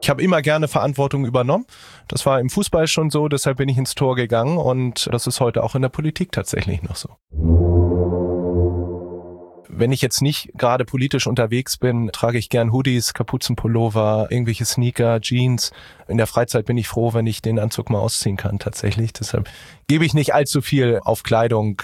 Ich habe immer gerne Verantwortung übernommen. Das war im Fußball schon so, deshalb bin ich ins Tor gegangen und das ist heute auch in der Politik tatsächlich noch so. Wenn ich jetzt nicht gerade politisch unterwegs bin, trage ich gern Hoodies, Kapuzenpullover, irgendwelche Sneaker, Jeans. In der Freizeit bin ich froh, wenn ich den Anzug mal ausziehen kann tatsächlich. Deshalb gebe ich nicht allzu viel auf Kleidung.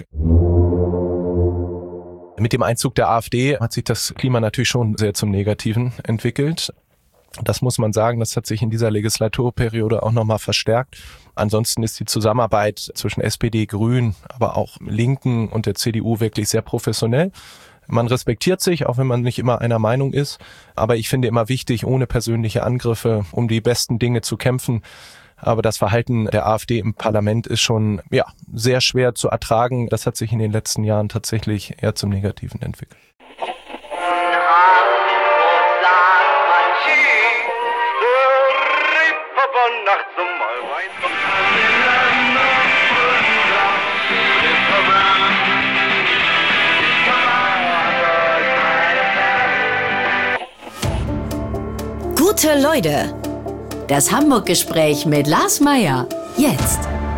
Mit dem Einzug der AfD hat sich das Klima natürlich schon sehr zum Negativen entwickelt. Das muss man sagen, das hat sich in dieser Legislaturperiode auch nochmal verstärkt. Ansonsten ist die Zusammenarbeit zwischen SPD, Grünen, aber auch Linken und der CDU wirklich sehr professionell. Man respektiert sich, auch wenn man nicht immer einer Meinung ist. Aber ich finde immer wichtig, ohne persönliche Angriffe um die besten Dinge zu kämpfen. Aber das Verhalten der AfD im Parlament ist schon sehr schwer zu ertragen. Das hat sich in den letzten Jahren tatsächlich eher zum Negativen entwickelt. Gute Leute, das Hamburg-Gespräch mit Lars Meyer, jetzt.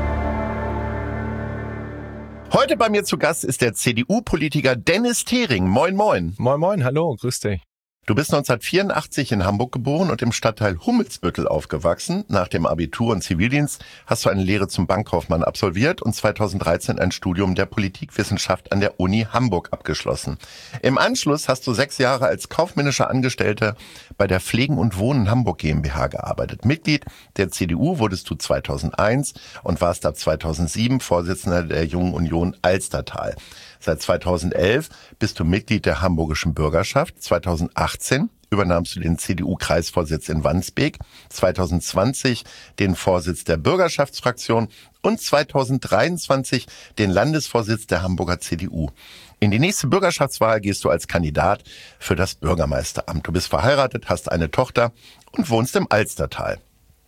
Heute bei mir zu Gast ist der CDU-Politiker Dennis Thering. Moin, moin. Moin, moin, hallo, grüß dich. Du bist 1984 in Hamburg geboren und im Stadtteil Hummelsbüttel aufgewachsen. Nach dem Abitur und Zivildienst hast du eine Lehre zum Bankkaufmann absolviert und 2013 ein Studium der Politikwissenschaft an der Uni Hamburg abgeschlossen. Im Anschluss hast du 6 Jahre als kaufmännischer Angestellter bei der Pflegen und Wohnen Hamburg GmbH gearbeitet. Mitglied der CDU wurdest du 2001 und warst ab 2007 Vorsitzender der Jungen Union Alstertal. Seit 2011 bist du Mitglied der Hamburgischen Bürgerschaft. 2018 übernahmst du den CDU-Kreisvorsitz in Wandsbek, 2020 den Vorsitz der Bürgerschaftsfraktion und 2023 den Landesvorsitz der Hamburger CDU. In die nächste Bürgerschaftswahl gehst du als Kandidat für das Bürgermeisteramt. Du bist verheiratet, hast eine Tochter und wohnst im Alstertal.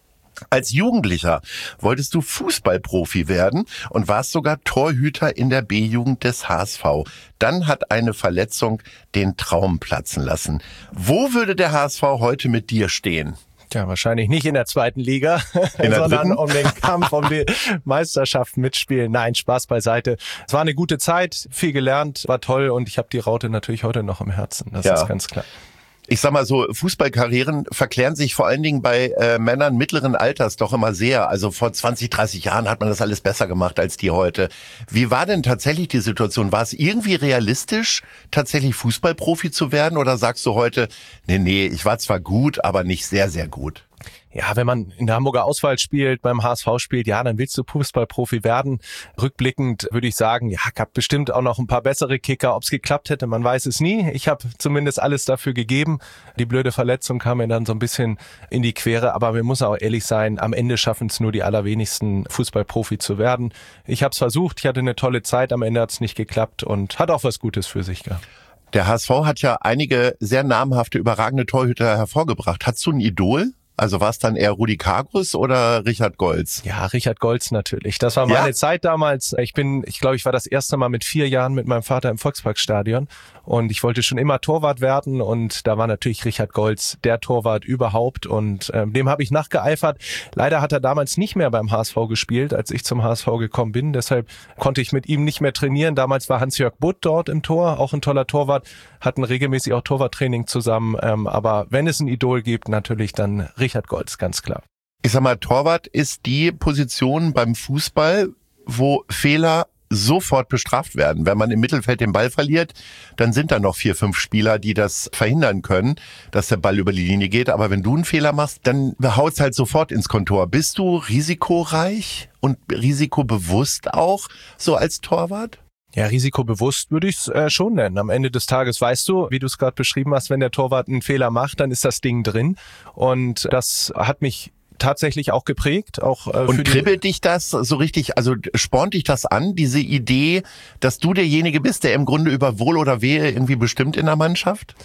Als Jugendlicher wolltest du Fußballprofi werden und warst sogar Torhüter in der B-Jugend des HSV. Dann hat eine Verletzung den Traum platzen lassen. Wo würde der HSV heute mit dir stehen? Ja, wahrscheinlich nicht in der zweiten Liga, sondern um den Kampf um die Meisterschaft mitspielen. Nein, Spaß beiseite. Es war eine gute Zeit, viel gelernt, war toll und ich habe die Raute natürlich heute noch im Herzen. Das ist ganz klar. Ich sag mal so, Fußballkarrieren verklären sich vor allen Dingen bei Männern mittleren Alters doch immer sehr. Also vor 20, 30 Jahren hat man das alles besser gemacht als die heute. Wie war denn tatsächlich die Situation? War es irgendwie realistisch, tatsächlich Fußballprofi zu werden? Oder sagst du heute, nee, ich war zwar gut, aber nicht sehr, sehr gut? Ja, wenn man in der Hamburger Auswahl spielt, beim HSV spielt, ja, dann willst du Fußballprofi werden. Rückblickend würde ich sagen, ja, gab bestimmt auch noch ein paar bessere Kicker. Ob es geklappt hätte, man weiß es nie. Ich habe zumindest alles dafür gegeben. Die blöde Verletzung kam mir dann so ein bisschen in die Quere. Aber wir müssen auch ehrlich sein, am Ende schaffen es nur die allerwenigsten, Fußballprofi zu werden. Ich habe es versucht, ich hatte eine tolle Zeit, am Ende hat es nicht geklappt und hat auch was Gutes für sich gehabt. Der HSV hat ja einige sehr namhafte, überragende Torhüter hervorgebracht. Hattest du ein Idol? Also war es dann eher Rudi Kargus oder Richard Goltz? Ja, Richard Goltz natürlich. Das war meine Zeit damals. Ich glaube, ich war das erste Mal mit 4 Jahren mit meinem Vater im Volksparkstadion und ich wollte schon immer Torwart werden und da war natürlich Richard Goltz der Torwart überhaupt und dem habe ich nachgeeifert. Leider hat er damals nicht mehr beim HSV gespielt, als ich zum HSV gekommen bin. Deshalb konnte ich mit ihm nicht mehr trainieren. Damals war Hans-Jörg Butt dort im Tor, auch ein toller Torwart, hatten regelmäßig auch Torwarttraining zusammen. Aber wenn es ein Idol gibt, natürlich dann Richard Goltz, ganz klar. Ich sag mal, Torwart ist die Position beim Fußball, wo Fehler sofort bestraft werden. Wenn man im Mittelfeld den Ball verliert, dann sind da noch 4, 5 Spieler, die das verhindern können, dass der Ball über die Linie geht. Aber wenn du einen Fehler machst, dann haut's halt sofort ins Kontor. Bist du risikoreich und risikobewusst auch so als Torwart? Ja, risikobewusst würde ich es schon nennen. Am Ende des Tages weißt du, wie du es gerade beschrieben hast, wenn der Torwart einen Fehler macht, dann ist das Ding drin. Und das hat mich tatsächlich auch geprägt. Und kribbelt dich das so richtig, also spornt dich das an, diese Idee, dass du derjenige bist, der im Grunde über Wohl oder Wehe irgendwie bestimmt in der Mannschaft?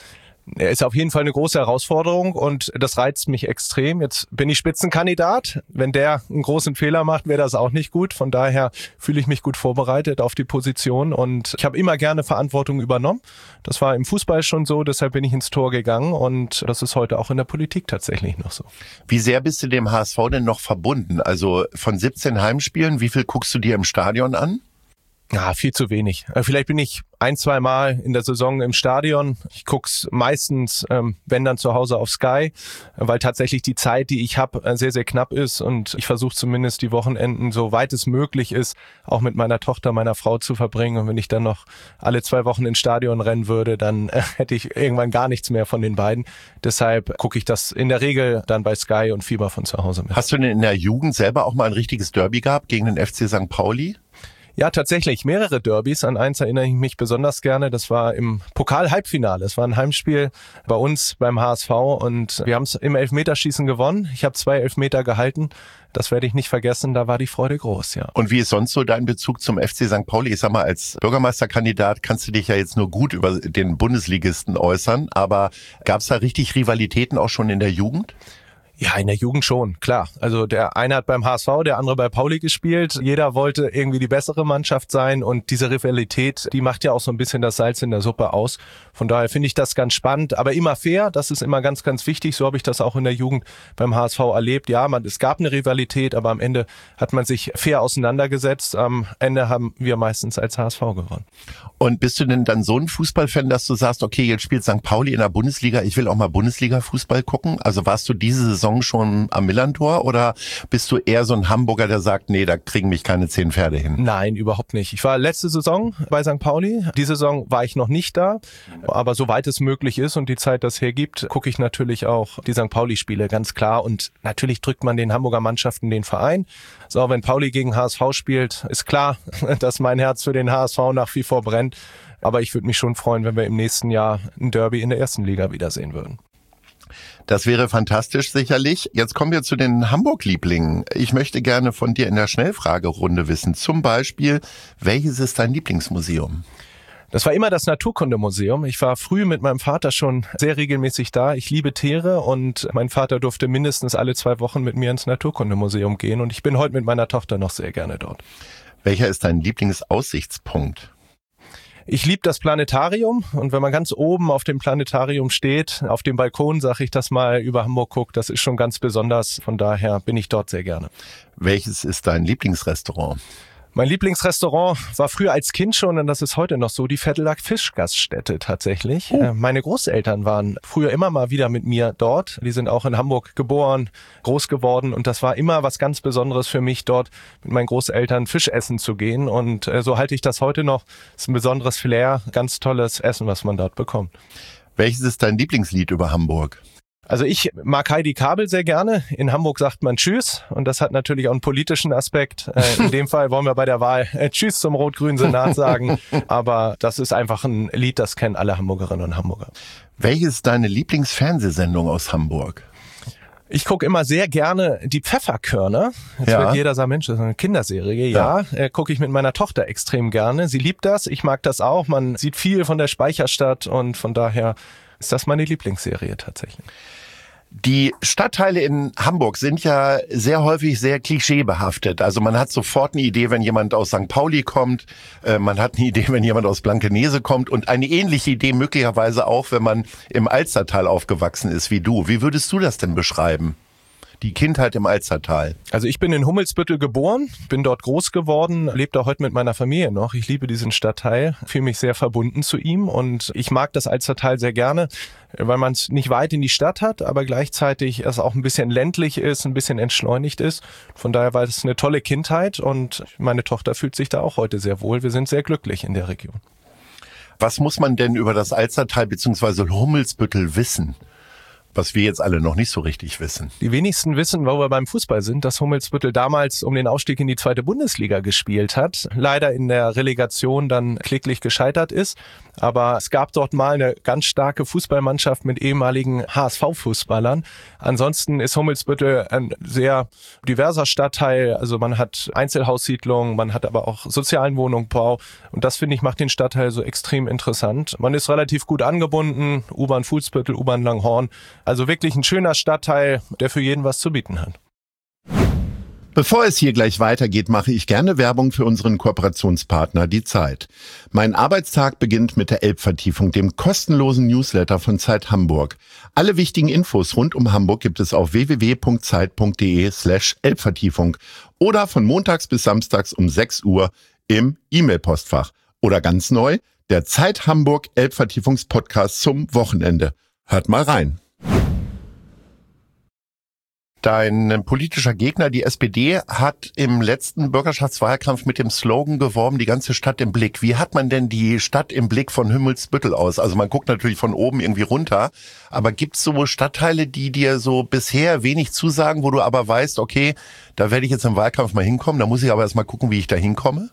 Er ist auf jeden Fall eine große Herausforderung und das reizt mich extrem. Jetzt bin ich Spitzenkandidat. Wenn der einen großen Fehler macht, wäre das auch nicht gut. Von daher fühle ich mich gut vorbereitet auf die Position und ich habe immer gerne Verantwortung übernommen. Das war im Fußball schon so, deshalb bin ich ins Tor gegangen und das ist heute auch in der Politik tatsächlich noch so. Wie sehr bist du dem HSV denn noch verbunden? Also von 17 Heimspielen, wie viel guckst du dir im Stadion an? Ja, viel zu wenig. Vielleicht bin ich 1-2 Mal in der Saison im Stadion. Ich guck's meistens, wenn dann zu Hause auf Sky, weil tatsächlich die Zeit, die ich habe, sehr, sehr knapp ist und ich versuche zumindest die Wochenenden, so weit es möglich ist, auch mit meiner Tochter, meiner Frau zu verbringen. Und wenn ich dann noch alle 2 Wochen ins Stadion rennen würde, dann hätte ich irgendwann gar nichts mehr von den beiden. Deshalb gucke ich das in der Regel dann bei Sky und Fieber von zu Hause mit. Hast du denn in der Jugend selber auch mal ein richtiges Derby gehabt gegen den FC St. Pauli? Ja, tatsächlich mehrere Derbys. An eins erinnere ich mich besonders gerne. Das war im Pokal-Halbfinale. Es war ein Heimspiel bei uns beim HSV und wir haben es im Elfmeterschießen gewonnen. Ich habe 2 Elfmeter gehalten. Das werde ich nicht vergessen. Da war die Freude groß, ja. Und wie ist sonst so dein Bezug zum FC St. Pauli? Ich sag mal, als Bürgermeisterkandidat kannst du dich ja jetzt nur gut über den Bundesligisten äußern. Aber gab es da richtig Rivalitäten auch schon in der Jugend? Ja, in der Jugend schon, klar. Also der eine hat beim HSV, der andere bei Pauli gespielt. Jeder wollte irgendwie die bessere Mannschaft sein und diese Rivalität, die macht ja auch so ein bisschen das Salz in der Suppe aus. Von daher finde ich das ganz spannend, aber immer fair. Das ist immer ganz, ganz wichtig. So habe ich das auch in der Jugend beim HSV erlebt. Ja, es gab eine Rivalität, aber am Ende hat man sich fair auseinandergesetzt. Am Ende haben wir meistens als HSV gewonnen. Und bist du denn dann so ein Fußballfan, dass du sagst, okay, jetzt spielt St. Pauli in der Bundesliga, ich will auch mal Bundesliga-Fußball gucken? Also warst du diese Saison schon am Millantor oder bist du eher so ein Hamburger, der sagt, nee, da kriegen mich keine 10 Pferde hin? Nein, überhaupt nicht. Ich war letzte Saison bei St. Pauli. Die Saison war ich noch nicht da, aber soweit es möglich ist und die Zeit das hergibt, gucke ich natürlich auch die St. Pauli-Spiele, ganz klar. Und natürlich drückt man den Hamburger Mannschaften den Verein. So, wenn Pauli gegen HSV spielt, ist klar, dass mein Herz für den HSV nach wie vor brennt. Aber ich würde mich schon freuen, wenn wir im nächsten Jahr ein Derby in der ersten Liga wiedersehen würden. Das wäre fantastisch, sicherlich. Jetzt kommen wir zu den Hamburg-Lieblingen. Ich möchte gerne von dir in der Schnellfragerunde wissen. Zum Beispiel, welches ist dein Lieblingsmuseum? Das war immer das Naturkundemuseum. Ich war früh mit meinem Vater schon sehr regelmäßig da. Ich liebe Tiere und mein Vater durfte mindestens alle 2 Wochen mit mir ins Naturkundemuseum gehen. Und ich bin heute mit meiner Tochter noch sehr gerne dort. Welcher ist dein Lieblingsaussichtspunkt? Ich liebe das Planetarium und wenn man ganz oben auf dem Planetarium steht, auf dem Balkon, sage ich das mal, über Hamburg guckt, das ist schon ganz besonders. Von daher bin ich dort sehr gerne. Welches ist dein Lieblingsrestaurant? Mein Lieblingsrestaurant war früher als Kind schon, und das ist heute noch so, die Vetteler Fischgaststätte tatsächlich. Meine Großeltern waren früher immer mal wieder mit mir dort. Die sind auch in Hamburg geboren, groß geworden und das war immer was ganz Besonderes für mich, dort mit meinen Großeltern Fisch essen zu gehen. Und so halte ich das heute noch. Es ist ein besonderes Flair, ganz tolles Essen, was man dort bekommt. Welches ist dein Lieblingslied über Hamburg? Also ich mag Heidi Kabel sehr gerne. In Hamburg sagt man Tschüss und das hat natürlich auch einen politischen Aspekt. In dem Fall wollen wir bei der Wahl Tschüss zum rot-grünen Senat sagen. Aber das ist einfach ein Lied, das kennen alle Hamburgerinnen und Hamburger. Welches ist deine Lieblingsfernsehsendung aus Hamburg? Ich gucke immer sehr gerne die Pfefferkörner. Jetzt wird jeder sagen, Mensch, das ist eine Kinderserie. Ja, gucke ich mit meiner Tochter extrem gerne. Sie liebt das, ich mag das auch. Man sieht viel von der Speicherstadt und von daher ist das meine Lieblingsserie tatsächlich. Die Stadtteile in Hamburg sind ja sehr häufig sehr klischeebehaftet. Also man hat sofort eine Idee, wenn jemand aus St. Pauli kommt. Man hat eine Idee, wenn jemand aus Blankenese kommt. Und eine ähnliche Idee möglicherweise auch, wenn man im Alstertal aufgewachsen ist wie du. Wie würdest du das denn beschreiben? Die Kindheit im Alstertal. Also ich bin in Hummelsbüttel geboren, bin dort groß geworden, lebe da heute mit meiner Familie noch. Ich liebe diesen Stadtteil, fühle mich sehr verbunden zu ihm und ich mag das Alstertal sehr gerne, weil man es nicht weit in die Stadt hat, aber gleichzeitig es auch ein bisschen ländlich ist, ein bisschen entschleunigt ist. Von daher war es eine tolle Kindheit und meine Tochter fühlt sich da auch heute sehr wohl. Wir sind sehr glücklich in der Region. Was muss man denn über das Alstertal bzw. Hummelsbüttel wissen? Was wir jetzt alle noch nicht so richtig wissen. Die wenigsten wissen, wo wir beim Fußball sind, dass Hummelsbüttel damals um den Aufstieg in die 2. Bundesliga gespielt hat. Leider in der Relegation dann kläglich gescheitert ist. Aber es gab dort mal eine ganz starke Fußballmannschaft mit ehemaligen HSV-Fußballern. Ansonsten ist Hummelsbüttel ein sehr diverser Stadtteil. Also man hat Einzelhaussiedlungen, man hat aber auch sozialen Wohnungsbau. Und das, finde ich, macht den Stadtteil so extrem interessant. Man ist relativ gut angebunden. U-Bahn Fuhlsbüttel, U-Bahn Langhorn. Also wirklich ein schöner Stadtteil, der für jeden was zu bieten hat. Bevor es hier gleich weitergeht, mache ich gerne Werbung für unseren Kooperationspartner Die Zeit. Mein Arbeitstag beginnt mit der Elbvertiefung, dem kostenlosen Newsletter von Zeit Hamburg. Alle wichtigen Infos rund um Hamburg gibt es auf www.zeit.de/Elbvertiefung oder von montags bis samstags um 6 Uhr im E-Mail-Postfach. Oder ganz neu, der Zeit Hamburg Elbvertiefungspodcast zum Wochenende. Hört mal rein. Dein politischer Gegner, die SPD, hat im letzten Bürgerschaftswahlkampf mit dem Slogan geworben, die ganze Stadt im Blick. Wie hat man denn die Stadt im Blick von Hummelsbüttel aus? Also man guckt natürlich von oben irgendwie runter, aber gibt es so Stadtteile, die dir so bisher wenig zusagen, wo du aber weißt, okay, da werde ich jetzt im Wahlkampf mal hinkommen, da muss ich aber erst mal gucken, wie ich da hinkomme?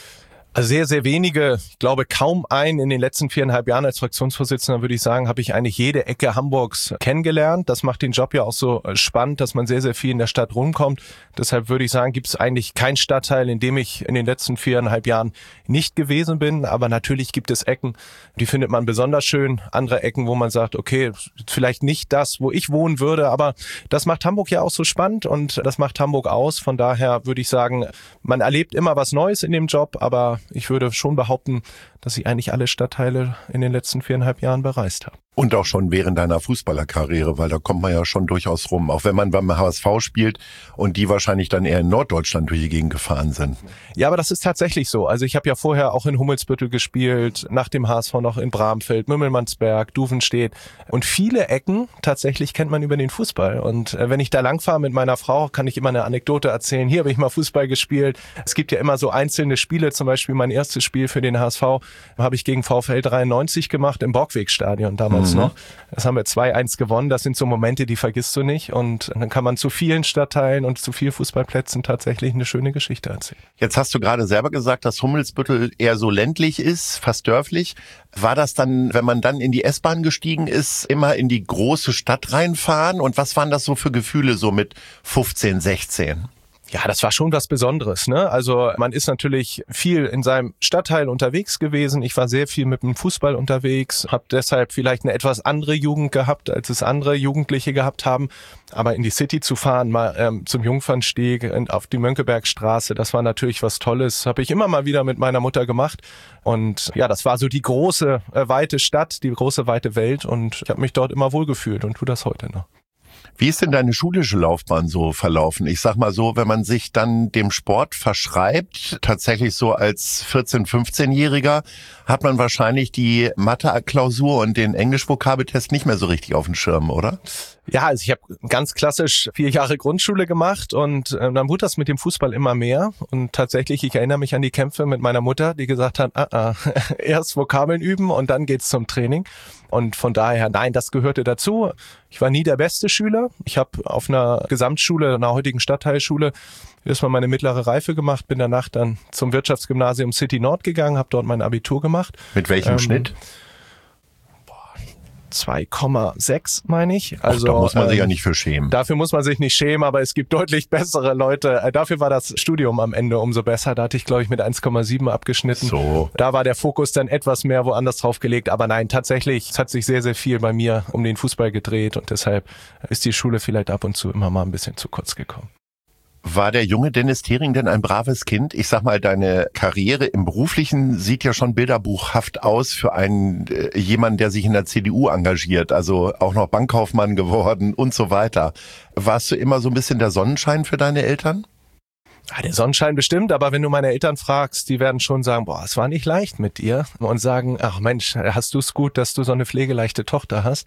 Also sehr, sehr wenige, ich glaube kaum einen in den letzten 4,5 Jahren als Fraktionsvorsitzender, würde ich sagen, habe ich eigentlich jede Ecke Hamburgs kennengelernt. Das macht den Job ja auch so spannend, dass man sehr, sehr viel in der Stadt rumkommt. Deshalb würde ich sagen, gibt es eigentlich keinen Stadtteil, in dem ich in den letzten 4,5 Jahren nicht gewesen bin. Aber natürlich gibt es Ecken, die findet man besonders schön. Andere Ecken, wo man sagt, okay, vielleicht nicht das, wo ich wohnen würde. Aber das macht Hamburg ja auch so spannend und das macht Hamburg aus. Von daher würde ich sagen, man erlebt immer was Neues in dem Job, aber ich würde schon behaupten, dass ich eigentlich alle Stadtteile in den letzten 4,5 Jahren bereist habe. Und auch schon während deiner Fußballerkarriere, weil da kommt man ja schon durchaus rum. Auch wenn man beim HSV spielt und die wahrscheinlich dann eher in Norddeutschland durch die Gegend gefahren sind. Ja, aber das ist tatsächlich so. Also ich habe ja vorher auch in Hummelsbüttel gespielt, nach dem HSV noch in Bramfeld, Mümmelmannsberg, Duvenstedt. Und viele Ecken tatsächlich kennt man über den Fußball. Und wenn ich da langfahre mit meiner Frau, kann ich immer eine Anekdote erzählen. Hier habe ich mal Fußball gespielt. Es gibt ja immer so einzelne Spiele, zum Beispiel mein erstes Spiel für den HSV habe ich gegen VfL 93 gemacht im Borgwegstadion damals noch. Das haben wir 2-1 gewonnen. Das sind so Momente, die vergisst du nicht. Und dann kann man zu vielen Stadtteilen und zu vielen Fußballplätzen tatsächlich eine schöne Geschichte erzählen. Jetzt hast du gerade selber gesagt, dass Hummelsbüttel eher so ländlich ist, fast dörflich. War das dann, wenn man dann in die S-Bahn gestiegen ist, immer in die große Stadt reinfahren? Und was waren das so für Gefühle so mit 15, 16? Ja, das war schon was Besonderes, ne? Also man ist natürlich viel in seinem Stadtteil unterwegs gewesen. Ich war sehr viel mit dem Fußball unterwegs, habe deshalb vielleicht eine etwas andere Jugend gehabt, als es andere Jugendliche gehabt haben. Aber in die City zu fahren, mal zum Jungfernsteg, auf die Mönckebergstraße, das war natürlich was Tolles. Habe ich immer mal wieder mit meiner Mutter gemacht. Und ja, das war so die große, weite Stadt, die große, weite Welt. Und ich habe mich dort immer wohlgefühlt und tue das heute noch. Wie ist denn deine schulische Laufbahn so verlaufen? Ich sag mal so, wenn man sich dann dem Sport verschreibt, tatsächlich so als 14-, 15-Jähriger, hat man wahrscheinlich die Mathe-Klausur und den Englisch-Vokabeltest nicht mehr so richtig auf dem Schirm, oder? Ja, also ich habe ganz klassisch 4 Jahre Grundschule gemacht und dann wurde das mit dem Fußball immer mehr. Und tatsächlich, ich erinnere mich an die Kämpfe mit meiner Mutter, die gesagt hat, erst Vokabeln üben und dann geht's zum Training. Und von daher, nein, das gehörte dazu. Ich war nie der beste Schüler. Ich habe auf einer Gesamtschule, einer heutigen Stadtteilschule, erstmal meine mittlere Reife gemacht, bin danach dann zum Wirtschaftsgymnasium City Nord gegangen, habe dort mein Abitur gemacht. Mit welchem Schnitt? 2,6 meine ich. Also da muss man sich ja nicht für schämen. Dafür muss man sich nicht schämen, aber es gibt deutlich bessere Leute. Dafür war das Studium am Ende umso besser. Da hatte ich, glaube ich, mit 1,7 abgeschnitten. So. Da war der Fokus dann etwas mehr woanders drauf gelegt. Aber nein, tatsächlich, es hat sich sehr, sehr viel bei mir um den Fußball gedreht und deshalb ist die Schule vielleicht ab und zu immer mal ein bisschen zu kurz gekommen. War der junge Dennis Thiering denn ein braves Kind? Ich sag mal, deine Karriere im Beruflichen sieht ja schon bilderbuchhaft aus für einen jemanden, der sich in der CDU engagiert, also auch noch Bankkaufmann geworden und so weiter. Warst du immer so ein bisschen der Sonnenschein für deine Eltern? Ja, der Sonnenschein bestimmt, aber wenn du meine Eltern fragst, die werden schon sagen, es war nicht leicht mit dir und sagen, ach Mensch, hast du es gut, dass du so eine pflegeleichte Tochter hast.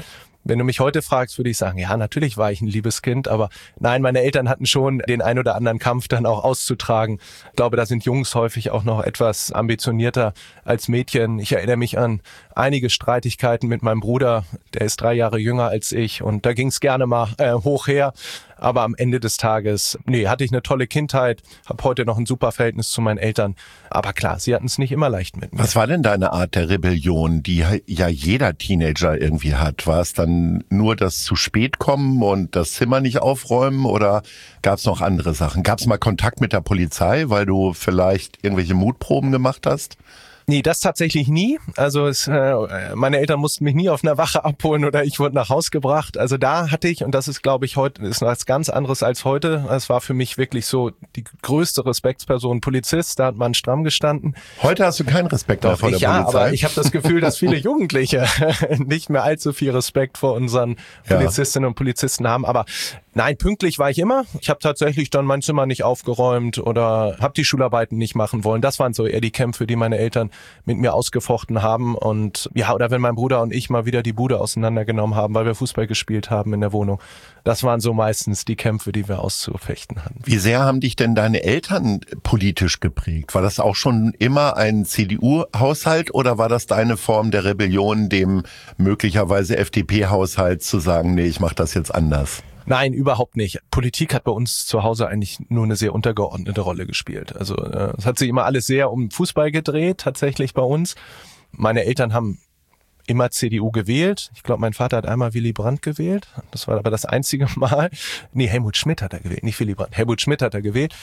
Wenn du mich heute fragst, würde ich sagen, ja, natürlich war ich ein liebes Kind, aber nein, meine Eltern hatten schon den ein oder anderen Kampf dann auch auszutragen. Ich glaube, da sind Jungs häufig auch noch etwas ambitionierter als Mädchen. Ich erinnere mich an einige Streitigkeiten mit meinem Bruder, der ist 3 Jahre jünger als ich und da ging es gerne mal hoch her. Aber am Ende des Tages, hatte ich eine tolle Kindheit, habe heute noch ein super Verhältnis zu meinen Eltern. Aber klar, sie hatten es nicht immer leicht mit mir. Was war denn deine Art der Rebellion, die ja jeder Teenager irgendwie hat? War es dann nur das zu spät kommen und das Zimmer nicht aufräumen oder gab es noch andere Sachen? Gab es mal Kontakt mit der Polizei, weil du vielleicht irgendwelche Mutproben gemacht hast? Nee, das tatsächlich nie. Also meine Eltern mussten mich nie auf einer Wache abholen oder ich wurde nach Haus gebracht. Also da hatte ich, und das ist, glaube ich, heute ist was ganz anderes als heute. Es war für mich wirklich so die größte Respektsperson, Polizist. Da hat man stramm gestanden. Heute hast du keinen Respekt mehr vor der Polizei. Ja, aber ich habe das Gefühl, dass viele Jugendliche nicht mehr allzu viel Respekt vor unseren Polizistinnen und Polizisten haben. Aber nein, pünktlich war ich immer. Ich habe tatsächlich dann mein Zimmer nicht aufgeräumt oder habe die Schularbeiten nicht machen wollen. Das waren so eher die Kämpfe, die meine Eltern mit mir ausgefochten haben. Und ja, oder wenn mein Bruder und ich mal wieder die Bude auseinandergenommen haben, weil wir Fußball gespielt haben in der Wohnung. Das waren so meistens die Kämpfe, die wir auszufechten hatten. Wie sehr haben dich denn deine Eltern politisch geprägt? War das auch schon immer ein CDU-Haushalt oder war das deine Form der Rebellion, dem möglicherweise FDP-Haushalt zu sagen, nee, ich mache das jetzt anders? Nein, überhaupt nicht. Politik hat bei uns zu Hause eigentlich nur eine sehr untergeordnete Rolle gespielt. Also es hat sich immer alles sehr um Fußball gedreht, tatsächlich bei uns. Meine Eltern haben immer CDU gewählt. Ich glaube, mein Vater hat einmal Willy Brandt gewählt. Das war aber das einzige Mal. Nee, Helmut Schmidt hat er gewählt, nicht Willy Brandt. Helmut Schmidt hat er gewählt.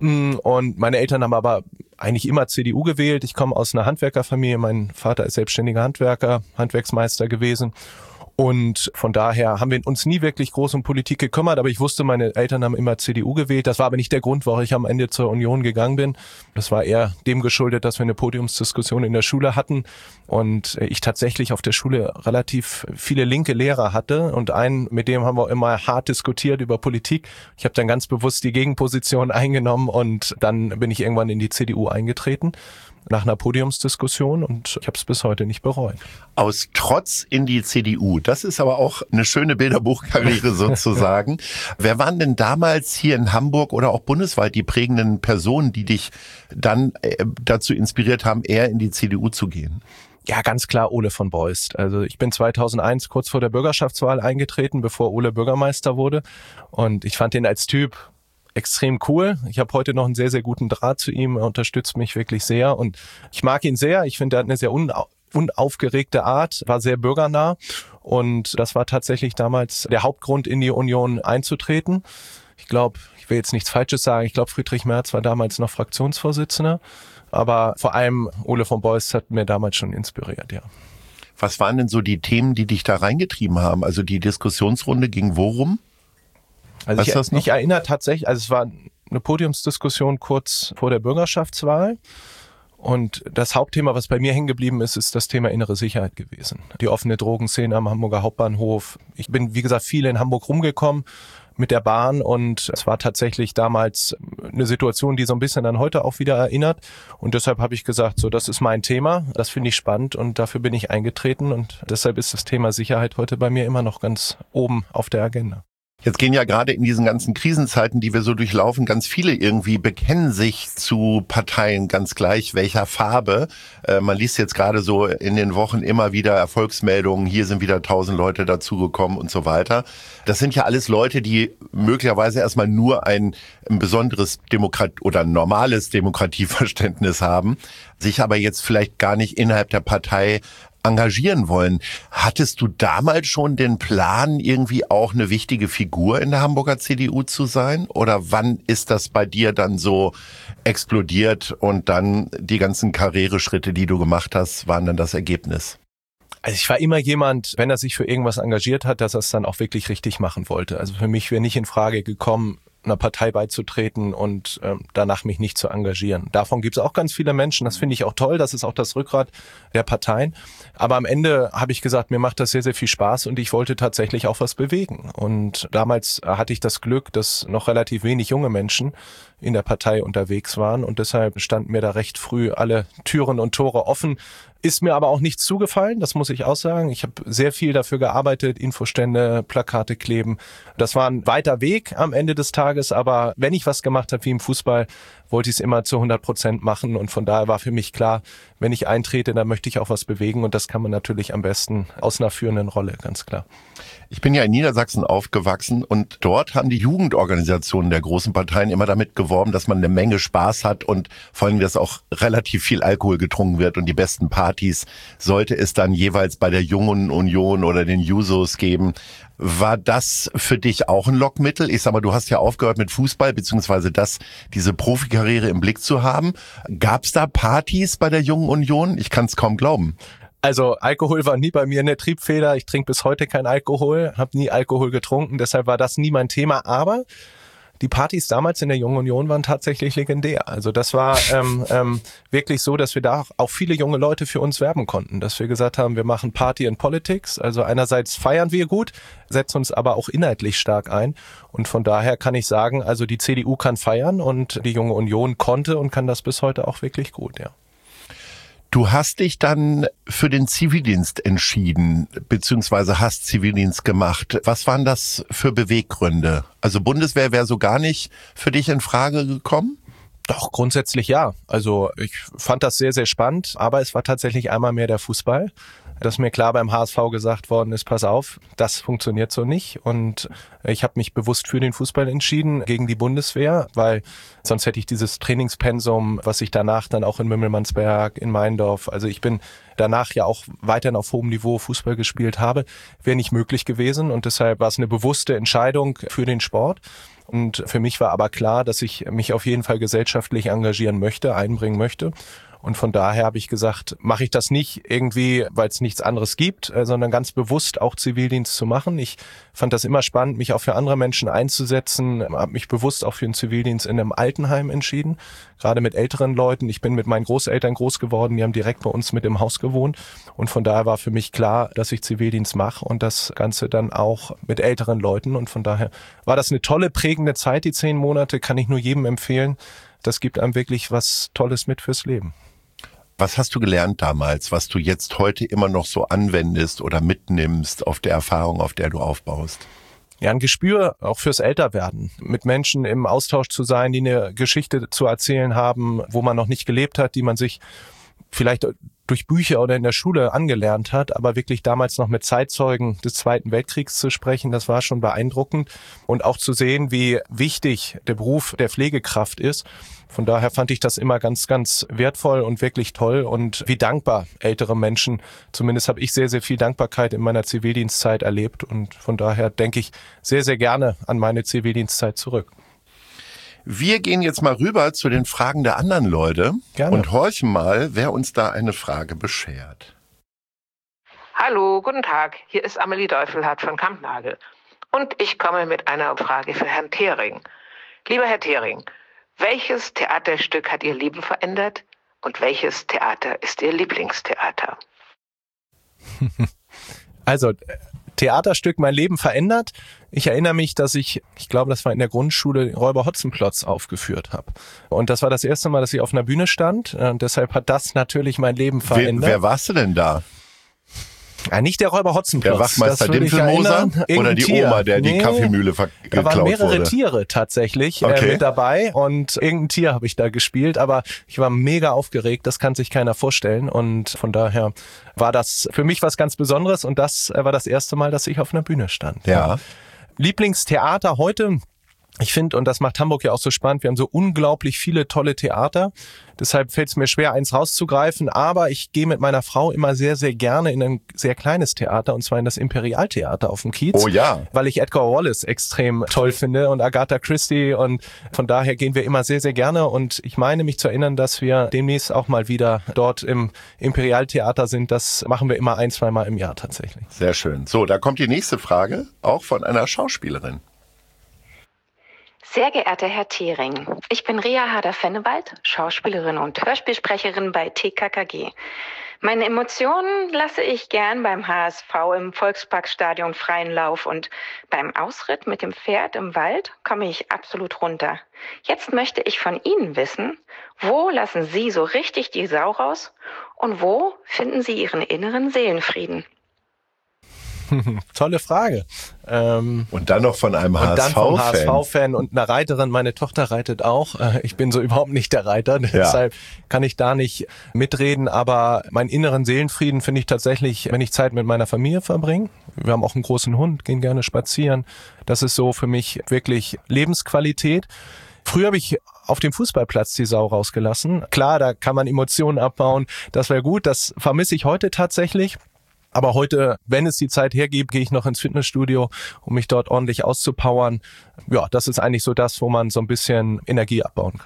Und meine Eltern haben aber eigentlich immer CDU gewählt. Ich komme aus einer Handwerkerfamilie. Mein Vater ist selbstständiger Handwerker, Handwerksmeister gewesen. Und von daher haben wir uns nie wirklich groß um Politik gekümmert, aber ich wusste, meine Eltern haben immer CDU gewählt. Das war aber nicht der Grund, warum ich am Ende zur Union gegangen bin. Das war eher dem geschuldet, dass wir eine Podiumsdiskussion in der Schule hatten und ich tatsächlich auf der Schule relativ viele linke Lehrer hatte und einen, mit dem haben wir immer hart diskutiert über Politik. Ich habe dann ganz bewusst die Gegenposition eingenommen und dann bin ich irgendwann in die CDU eingetreten nach einer Podiumsdiskussion und ich habe es bis heute nicht bereut. Aus Trotz in die CDU, das ist aber auch eine schöne Bilderbuchkarriere sozusagen. Wer waren denn damals hier in Hamburg oder auch bundesweit die prägenden Personen, die dich dann dazu inspiriert haben, eher in die CDU zu gehen? Ja, ganz klar Ole von Beust. Also ich bin 2001 kurz vor der Bürgerschaftswahl eingetreten, bevor Ole Bürgermeister wurde und ich fand ihn als Typ extrem cool. Ich habe heute noch einen sehr, sehr guten Draht zu ihm. Er unterstützt mich wirklich sehr und ich mag ihn sehr. Ich finde, er hat eine sehr unaufgeregte Art, war sehr bürgernah und das war tatsächlich damals der Hauptgrund, in die Union einzutreten. Ich glaube, ich will jetzt nichts Falsches sagen, ich glaube, Friedrich Merz war damals noch Fraktionsvorsitzender, aber vor allem Ole von Beust hat mir damals schon inspiriert, ja. Was waren denn so die Themen, die dich da reingetrieben haben? Also die Diskussionsrunde ging worum? Also ich erinnere tatsächlich, also es war eine Podiumsdiskussion kurz vor der Bürgerschaftswahl und das Hauptthema, was bei mir hängen geblieben ist, ist das Thema innere Sicherheit gewesen. Die offene Drogenszene am Hamburger Hauptbahnhof. Ich bin, wie gesagt, viel in Hamburg rumgekommen mit der Bahn und es war tatsächlich damals eine Situation, die so ein bisschen an heute auch wieder erinnert und deshalb habe ich gesagt, so das ist mein Thema, das finde ich spannend und dafür bin ich eingetreten und deshalb ist das Thema Sicherheit heute bei mir immer noch ganz oben auf der Agenda. Jetzt gehen ja gerade in diesen ganzen Krisenzeiten, die wir so durchlaufen, ganz viele irgendwie bekennen sich zu Parteien, ganz gleich welcher Farbe. Man liest jetzt gerade so in den Wochen immer wieder Erfolgsmeldungen, hier sind wieder 1000 Leute dazugekommen und so weiter. Das sind ja alles Leute, die möglicherweise erstmal nur ein besonderes oder normales Demokratieverständnis haben, sich aber jetzt vielleicht gar nicht innerhalb der Partei engagieren wollen. Hattest du damals schon den Plan, irgendwie auch eine wichtige Figur in der Hamburger CDU zu sein? Oder wann ist das bei dir dann so explodiert und dann die ganzen Karriereschritte, die du gemacht hast, waren dann das Ergebnis? Also ich war immer jemand, wenn er sich für irgendwas engagiert hat, dass er es dann auch wirklich richtig machen wollte. Also für mich wäre nicht in Frage gekommen, einer Partei beizutreten und danach mich nicht zu engagieren. Davon gibt es auch ganz viele Menschen, das finde ich auch toll, das ist auch das Rückgrat der Parteien. Aber am Ende habe ich gesagt, mir macht das sehr, sehr viel Spaß und ich wollte tatsächlich auch was bewegen. Und damals hatte ich das Glück, dass noch relativ wenig junge Menschen in der Partei unterwegs waren und deshalb standen mir da recht früh alle Türen und Tore offen. Ist mir aber auch nichts zugefallen, das muss ich auch sagen. Ich habe sehr viel dafür gearbeitet, Infostände, Plakate kleben. Das war ein weiter Weg am Ende des Tages, aber wenn ich was gemacht habe wie im Fußball, wollte ich es immer zu 100% machen und von daher war für mich klar, wenn ich eintrete, dann möchte ich auch was bewegen und das kann man natürlich am besten aus einer führenden Rolle, ganz klar. Ich bin ja in Niedersachsen aufgewachsen und dort haben die Jugendorganisationen der großen Parteien immer damit geworben, dass man eine Menge Spaß hat und vor allem, dass auch relativ viel Alkohol getrunken wird und die besten Partys sollte es dann jeweils bei der Jungen Union oder den Jusos geben. War das für dich auch ein Lockmittel? Ich sag mal, du hast ja aufgehört mit Fußball, beziehungsweise diese Profikarriere im Blick zu haben. Gab's da Partys bei der Jungen Union? Ich kann es kaum glauben. Also Alkohol war nie bei mir eine Triebfeder. Ich trinke bis heute kein Alkohol, habe nie Alkohol getrunken, deshalb war das nie mein Thema. Aber die Partys damals in der Jungen Union waren tatsächlich legendär. Also das war wirklich so, dass wir da auch viele junge Leute für uns werben konnten. Dass wir gesagt haben, wir machen Party in Politics. Also einerseits feiern wir gut, setzen uns aber auch inhaltlich stark ein. Und von daher kann ich sagen, also die CDU kann feiern und die Junge Union konnte und kann das bis heute auch wirklich gut, ja. Du hast dich dann für den Zivildienst entschieden, beziehungsweise hast Zivildienst gemacht. Was waren das für Beweggründe? Also Bundeswehr wäre so gar nicht für dich in Frage gekommen? Doch, grundsätzlich ja. Also ich fand das sehr, sehr spannend, aber es war tatsächlich einmal mehr der Fußball. Dass mir klar beim HSV gesagt worden ist, pass auf, das funktioniert so nicht. Und ich habe mich bewusst für den Fußball entschieden, gegen die Bundeswehr, weil sonst hätte ich dieses Trainingspensum, was ich danach dann auch in Mümmelmannsberg, in Meindorf, also ich bin danach ja auch weiterhin auf hohem Niveau Fußball gespielt habe, wäre nicht möglich gewesen. Und deshalb war es eine bewusste Entscheidung für den Sport. Und für mich war aber klar, dass ich mich auf jeden Fall gesellschaftlich engagieren möchte, einbringen möchte. Und von daher habe ich gesagt, mache ich das nicht irgendwie, weil es nichts anderes gibt, sondern ganz bewusst auch Zivildienst zu machen. Ich fand das immer spannend, mich auch für andere Menschen einzusetzen, habe mich bewusst auch für den Zivildienst in einem Altenheim entschieden, gerade mit älteren Leuten. Ich bin mit meinen Großeltern groß geworden, die haben direkt bei uns mit im Haus gewohnt. Und von daher war für mich klar, dass ich Zivildienst mache und das Ganze dann auch mit älteren Leuten. Und von daher war das eine tolle, prägende Zeit, die 10 Monate, kann ich nur jedem empfehlen. Das gibt einem wirklich was Tolles mit fürs Leben. Was hast du gelernt damals, was du jetzt heute immer noch so anwendest oder mitnimmst auf der Erfahrung, auf der du aufbaust? Ja, ein Gespür auch fürs Älterwerden, mit Menschen im Austausch zu sein, die eine Geschichte zu erzählen haben, wo man noch nicht gelebt hat, die man sich vielleicht durch Bücher oder in der Schule angelernt hat, aber wirklich damals noch mit Zeitzeugen des Zweiten Weltkriegs zu sprechen, das war schon beeindruckend. Und auch zu sehen, wie wichtig der Beruf der Pflegekraft ist. Von daher fand ich das immer ganz, ganz wertvoll und wirklich toll und wie dankbar ältere Menschen, zumindest habe ich sehr, sehr viel Dankbarkeit in meiner Zivildienstzeit erlebt und von daher denke ich sehr, sehr gerne an meine Zivildienstzeit zurück. Wir gehen jetzt mal rüber zu den Fragen der anderen Leute. Gerne. Und horchen mal, wer uns da eine Frage beschert. Hallo, guten Tag. Hier ist Amelie Deufelhardt von Kampnagel. Und ich komme mit einer Frage für Herrn Thering. Lieber Herr Thering, welches Theaterstück hat Ihr Leben verändert und welches Theater ist Ihr Lieblingstheater? Also, Theaterstück mein Leben verändert. Ich erinnere mich, dass ich glaube, das war in der Grundschule, Räuber Hotzenplotz aufgeführt habe. Und das war das erste Mal, dass ich auf einer Bühne stand. Und deshalb hat das natürlich mein Leben verändert. Wer warst du denn da? Ja, nicht der Räuber Hotzenplotz. Der Wachmeister Dimpfelmoser oder die Oma, der die Kaffeemühle geklaut wurde? Da waren mehrere Tiere tatsächlich mit dabei und irgendein Tier habe ich da gespielt, aber ich war mega aufgeregt, das kann sich keiner vorstellen und von daher war das für mich was ganz Besonderes und das war das erste Mal, dass ich auf einer Bühne stand. Ja. Lieblingstheater heute? Ich finde, und das macht Hamburg ja auch so spannend, wir haben so unglaublich viele tolle Theater. Deshalb fällt es mir schwer, eins rauszugreifen. Aber ich gehe mit meiner Frau immer sehr, sehr gerne in ein sehr kleines Theater, und zwar in das Imperialtheater auf dem Kiez. Oh ja. Weil ich Edgar Wallace extrem toll finde und Agatha Christie. Und von daher gehen wir immer sehr, sehr gerne. Und ich meine mich zu erinnern, dass wir demnächst auch mal wieder dort im Imperialtheater sind. Das machen wir immer 1-2 Mal im Jahr tatsächlich. Sehr schön. So, da kommt die nächste Frage, auch von einer Schauspielerin. Sehr geehrter Herr Thering, ich bin Ria Harder-Fennewald, Schauspielerin und Hörspielsprecherin bei TKKG. Meine Emotionen lasse ich gern beim HSV im Volksparkstadion freien Lauf und beim Ausritt mit dem Pferd im Wald komme ich absolut runter. Jetzt möchte ich von Ihnen wissen, wo lassen Sie so richtig die Sau raus und wo finden Sie Ihren inneren Seelenfrieden? Tolle Frage. Und dann noch von einem HSV-Fan und einer Reiterin. Meine Tochter reitet auch. Ich bin so überhaupt nicht der Reiter, deshalb kann ich da nicht mitreden. Aber meinen inneren Seelenfrieden finde ich tatsächlich, wenn ich Zeit mit meiner Familie verbringe. Wir haben auch einen großen Hund, gehen gerne spazieren. Das ist so für mich wirklich Lebensqualität. Früher habe ich auf dem Fußballplatz die Sau rausgelassen. Klar, da kann man Emotionen abbauen. Das wäre gut. Das vermisse ich heute tatsächlich. Aber heute, wenn es die Zeit hergibt, gehe ich noch ins Fitnessstudio, um mich dort ordentlich auszupowern. Ja, das ist eigentlich so das, wo man so ein bisschen Energie abbauen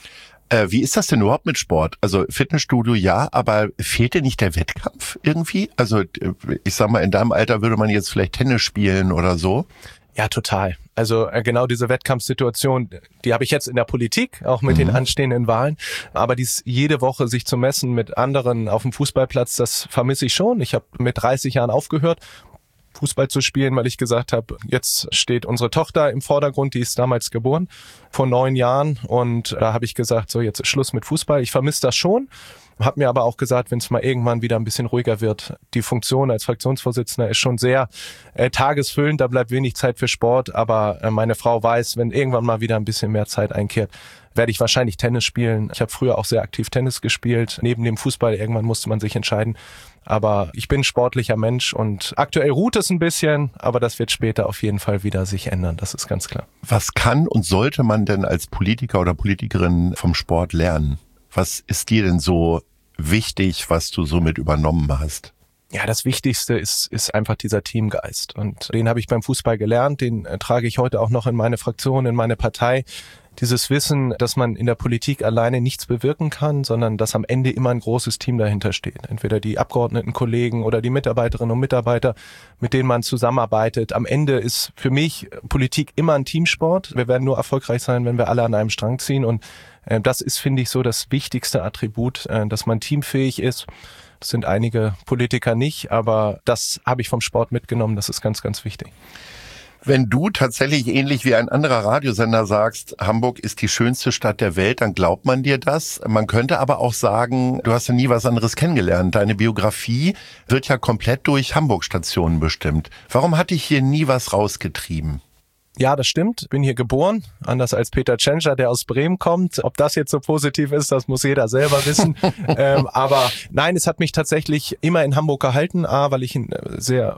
kann. Wie ist das denn überhaupt mit Sport? Also Fitnessstudio ja, aber fehlt dir nicht der Wettkampf irgendwie? Also ich sag mal, in deinem Alter würde man jetzt vielleicht Tennis spielen oder so. Ja, total. Also genau diese Wettkampfsituation, die habe ich jetzt in der Politik, auch mit den anstehenden Wahlen. Aber jede Woche sich zu messen mit anderen auf dem Fußballplatz, das vermisse ich schon. Ich habe mit 30 Jahren aufgehört, Fußball zu spielen, weil ich gesagt habe, jetzt steht unsere Tochter im Vordergrund, die ist damals geboren, vor 9 Jahren. Und da habe ich gesagt, so jetzt ist Schluss mit Fußball. Ich vermisse das schon. Hab mir aber auch gesagt, wenn es mal irgendwann wieder ein bisschen ruhiger wird, die Funktion als Fraktionsvorsitzender ist schon sehr tagesfüllend, da bleibt wenig Zeit für Sport, aber meine Frau weiß, wenn irgendwann mal wieder ein bisschen mehr Zeit einkehrt, werde ich wahrscheinlich Tennis spielen. Ich habe früher auch sehr aktiv Tennis gespielt, neben dem Fußball, irgendwann musste man sich entscheiden, aber ich bin ein sportlicher Mensch und aktuell ruht es ein bisschen, aber das wird später auf jeden Fall wieder sich ändern, das ist ganz klar. Was kann und sollte man denn als Politiker oder Politikerin vom Sport lernen? Was ist dir denn so wichtig, was du somit übernommen hast? Ja, das Wichtigste ist einfach dieser Teamgeist. Und den habe ich beim Fußball gelernt, den trage ich heute auch noch in meine Fraktion, in meine Partei. Dieses Wissen, dass man in der Politik alleine nichts bewirken kann, sondern dass am Ende immer ein großes Team dahinter steht. Entweder die Abgeordnetenkollegen oder die Mitarbeiterinnen und Mitarbeiter, mit denen man zusammenarbeitet. Am Ende ist für mich Politik immer ein Teamsport. Wir werden nur erfolgreich sein, wenn wir alle an einem Strang ziehen. Und das ist, finde ich, so das wichtigste Attribut, dass man teamfähig ist. Das sind einige Politiker nicht, aber das habe ich vom Sport mitgenommen. Das ist ganz, ganz wichtig. Wenn du tatsächlich ähnlich wie ein anderer Radiosender sagst, Hamburg ist die schönste Stadt der Welt, dann glaubt man dir das. Man könnte aber auch sagen, du hast ja nie was anderes kennengelernt. Deine Biografie wird ja komplett durch Hamburg-Stationen bestimmt. Warum hat dich hier nie was rausgetrieben? Ja, das stimmt. Bin hier geboren, anders als Peter Tschentscher, der aus Bremen kommt. Ob das jetzt so positiv ist, das muss jeder selber wissen. Aber nein, es hat mich tatsächlich immer in Hamburg gehalten. A, weil ich ein sehr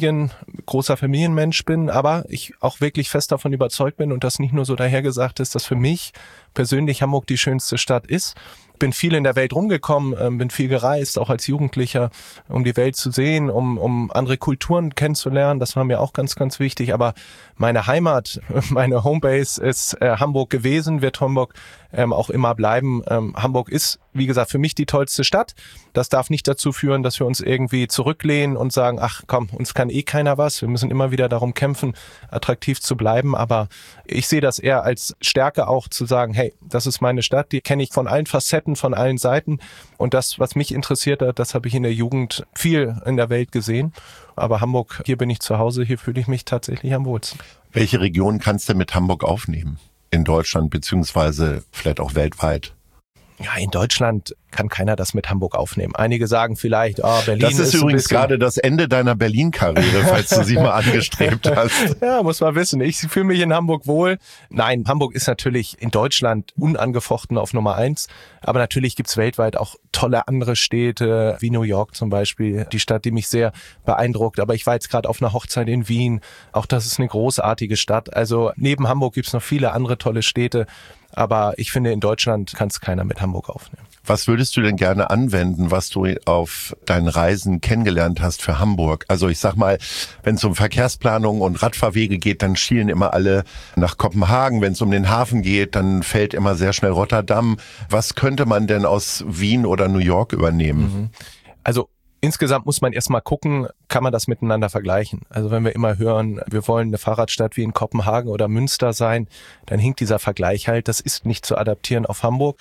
großer Familienmensch bin, aber ich auch wirklich fest davon überzeugt bin und das nicht nur so dahergesagt ist, dass für mich persönlich Hamburg die schönste Stadt ist. Bin viel in der Welt rumgekommen, bin viel gereist, auch als Jugendlicher, um die Welt zu sehen, um andere Kulturen kennenzulernen. Das war mir auch ganz, ganz wichtig. Aber meine Heimat, meine Homebase ist Hamburg gewesen, wird Hamburg auch immer bleiben. Hamburg ist, wie gesagt, für mich die tollste Stadt. Das darf nicht dazu führen, dass wir uns irgendwie zurücklehnen und sagen, ach komm, uns kann eh keiner was. Wir müssen immer wieder darum kämpfen, attraktiv zu bleiben. Aber ich sehe das eher als Stärke auch zu sagen, hey, das ist meine Stadt, die kenne ich von allen Facetten, von allen Seiten. Und das, was mich interessiert hat, das habe ich in der Jugend viel in der Welt gesehen. Aber Hamburg, hier bin ich zu Hause, hier fühle ich mich tatsächlich am wohlsten. Welche Region kannst du mit Hamburg aufnehmen? In Deutschland beziehungsweise vielleicht auch weltweit? Ja, in Deutschland kann keiner das mit Hamburg aufnehmen. Einige sagen vielleicht, Berlin ist Das ist übrigens gerade das Ende deiner Berlin-Karriere, falls du sie mal angestrebt hast. Ja, muss man wissen. Ich fühle mich in Hamburg wohl. Nein, Hamburg ist natürlich in Deutschland unangefochten auf Nummer 1. Aber natürlich gibt's weltweit auch tolle andere Städte, wie New York zum Beispiel. Die Stadt, die mich sehr beeindruckt. Aber ich war jetzt gerade auf einer Hochzeit in Wien. Auch das ist eine großartige Stadt. Also neben Hamburg gibt's noch viele andere tolle Städte. Aber ich finde, in Deutschland kann es keiner mit Hamburg aufnehmen. Was würdest du denn gerne anwenden, was du auf deinen Reisen kennengelernt hast für Hamburg? Also ich sag mal, wenn es um Verkehrsplanung und Radfahrwege geht, dann schielen immer alle nach Kopenhagen. Wenn es um den Hafen geht, dann fällt immer sehr schnell Rotterdam. Was könnte man denn aus Wien oder New York übernehmen? Also insgesamt muss man erstmal gucken, kann man das miteinander vergleichen. Also wenn wir immer hören, wir wollen eine Fahrradstadt wie in Kopenhagen oder Münster sein, dann hinkt dieser Vergleich halt, das ist nicht zu adaptieren auf Hamburg.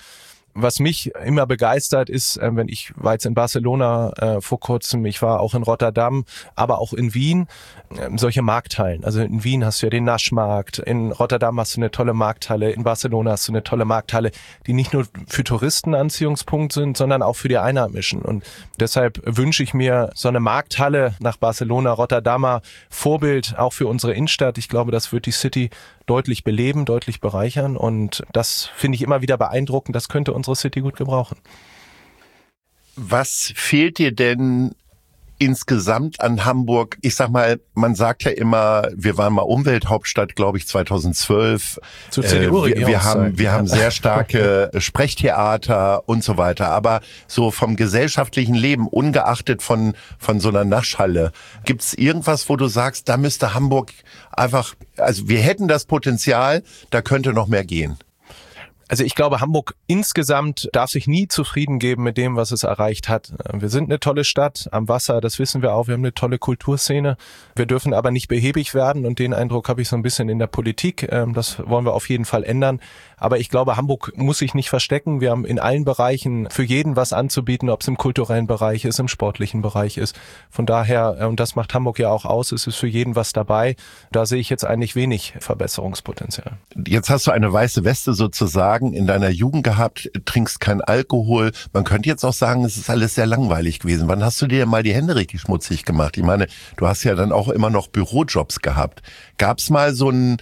Was mich immer begeistert ist, wenn ich war jetzt in Barcelona vor kurzem, ich war auch in Rotterdam, aber auch in Wien, solche Markthallen. Also in Wien hast du ja den Naschmarkt, in Rotterdam hast du eine tolle Markthalle, in Barcelona hast du eine tolle Markthalle, die nicht nur für Touristen Anziehungspunkt sind, sondern auch für die Einheimischen. Und deshalb wünsche ich mir so eine Markthalle nach Barcelona, Rotterdamer Vorbild auch für unsere Innenstadt. Ich glaube, das wird die City deutlich beleben, deutlich bereichern und das finde ich immer wieder beeindruckend. Das könnte unsere City gut gebrauchen. Was fehlt dir denn insgesamt an Hamburg? Ich sag mal, man sagt ja immer, wir waren mal Umwelthauptstadt, glaube ich, 2012. Zu CDU-Regierungszeit. Wir haben sehr starke Sprechtheater und so weiter. Aber so vom gesellschaftlichen Leben, ungeachtet von so einer Naschhalle, gibt's irgendwas, wo du sagst, da müsste Hamburg einfach, also wir hätten das Potenzial, da könnte noch mehr gehen? Also ich glaube, Hamburg insgesamt darf sich nie zufrieden geben mit dem, was es erreicht hat. Wir sind eine tolle Stadt am Wasser, das wissen wir auch. Wir haben eine tolle Kulturszene. Wir dürfen aber nicht behäbig werden und den Eindruck habe ich so ein bisschen in der Politik. Das wollen wir auf jeden Fall ändern. Aber ich glaube, Hamburg muss sich nicht verstecken. Wir haben in allen Bereichen für jeden was anzubieten, ob es im kulturellen Bereich ist, im sportlichen Bereich ist. Von daher, und das macht Hamburg ja auch aus, es ist für jeden was dabei. Da sehe ich jetzt eigentlich wenig Verbesserungspotenzial. Jetzt hast du eine weiße Weste sozusagen in deiner Jugend gehabt, trinkst kein Alkohol. Man könnte jetzt auch sagen, es ist alles sehr langweilig gewesen. Wann hast du dir mal die Hände richtig schmutzig gemacht? Ich meine, du hast ja dann auch immer noch Bürojobs gehabt. Gab's mal so einen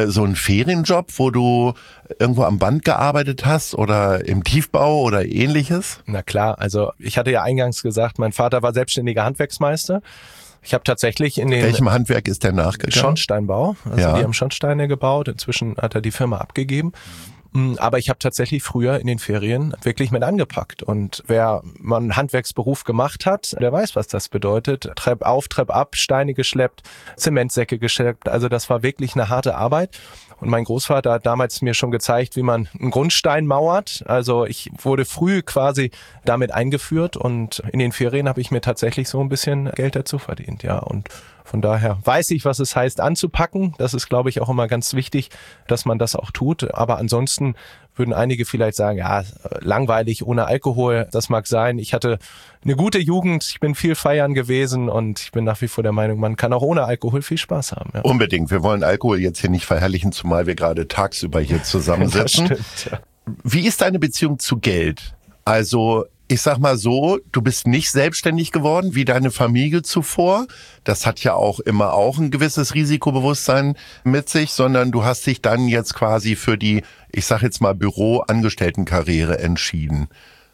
Ferienjob, wo du irgendwo am Band gearbeitet hast oder im Tiefbau oder ähnliches? Na klar, also ich hatte ja eingangs gesagt, mein Vater war selbstständiger Handwerksmeister. Ich habe tatsächlich in den... Welchem Handwerk ist der nachgegangen? Schornsteinbau. Also ja. Die haben Schornsteine gebaut. Inzwischen hat er die Firma abgegeben. Aber ich habe tatsächlich früher in den Ferien wirklich mit angepackt. Und wer mal einen Handwerksberuf gemacht hat, der weiß, was das bedeutet. Trepp auf, Trepp ab, Steine geschleppt, Zementsäcke geschleppt. Also das war wirklich eine harte Arbeit. Und mein Großvater hat damals mir schon gezeigt, wie man einen Grundstein mauert. Also ich wurde früh quasi damit eingeführt und in den Ferien habe ich mir tatsächlich so ein bisschen Geld dazu verdient. Ja, und von daher weiß ich, was es heißt, anzupacken. Das ist, glaube ich, auch immer ganz wichtig, dass man das auch tut. Aber ansonsten würden einige vielleicht sagen, ja, langweilig ohne Alkohol, das mag sein. Ich hatte eine gute Jugend, ich bin viel feiern gewesen und ich bin nach wie vor der Meinung, man kann auch ohne Alkohol viel Spaß haben. Ja. Unbedingt. Wir wollen Alkohol jetzt hier nicht verherrlichen, zumal wir gerade tagsüber hier zusammensitzen. Das stimmt, ja. Wie ist deine Beziehung zu Geld? Also ich sag mal so, du bist nicht selbstständig geworden wie deine Familie zuvor. Das hat ja auch immer auch ein gewisses Risikobewusstsein mit sich, sondern du hast dich dann jetzt quasi für die, ich sag jetzt mal, Büroangestelltenkarriere entschieden.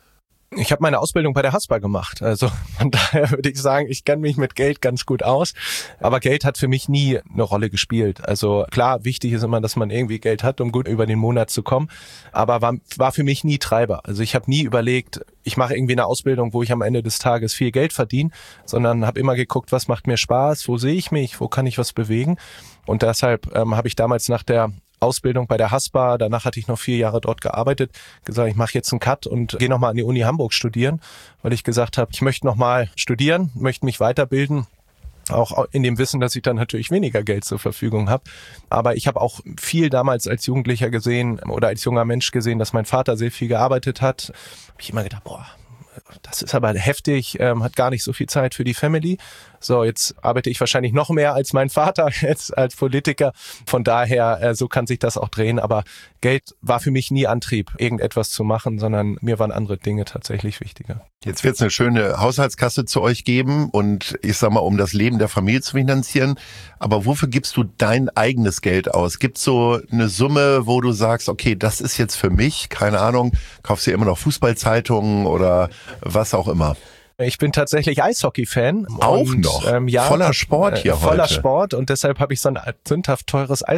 Ich habe meine Ausbildung bei der Haspa gemacht. Also von daher würde ich sagen, ich kenne mich mit Geld ganz gut aus. Aber Geld hat für mich nie eine Rolle gespielt. Also klar, wichtig ist immer, dass man irgendwie Geld hat, um gut über den Monat zu kommen. Aber war für mich nie Treiber. Also ich habe nie überlegt, ich mache irgendwie eine Ausbildung, wo ich am Ende des Tages viel Geld verdiene, sondern habe immer geguckt, was macht mir Spaß, wo sehe ich mich, wo kann ich was bewegen. Und deshalb habe ich damals nach der Ausbildung bei der Haspa, danach hatte ich noch 4 Jahre dort gearbeitet, gesagt, ich mache jetzt einen Cut und gehe nochmal an die Uni Hamburg studieren, weil ich gesagt habe, ich möchte nochmal studieren, möchte mich weiterbilden, auch in dem Wissen, dass ich dann natürlich weniger Geld zur Verfügung habe. Aber ich habe auch viel damals als Jugendlicher gesehen oder als junger Mensch gesehen, dass mein Vater sehr viel gearbeitet hat. Habe ich immer gedacht, boah, das ist aber heftig, hat gar nicht so viel Zeit für die Family. So, jetzt arbeite ich wahrscheinlich noch mehr als mein Vater jetzt als Politiker. Von daher, so kann sich das auch drehen. Aber Geld war für mich nie Antrieb, irgendetwas zu machen, sondern mir waren andere Dinge tatsächlich wichtiger. Jetzt wird es eine schöne Haushaltskasse zu euch geben und ich sag mal, um das Leben der Familie zu finanzieren. Aber wofür gibst du dein eigenes Geld aus? Gibt's so eine Summe, wo du sagst, okay, das ist jetzt für mich, keine Ahnung, kaufst du immer noch Fußballzeitungen oder was auch immer? Ich bin tatsächlich Eishockey-Fan. Auch und, noch? Ja, voller Sport hier voller heute. Sport und deshalb habe ich so ein sündhaft teures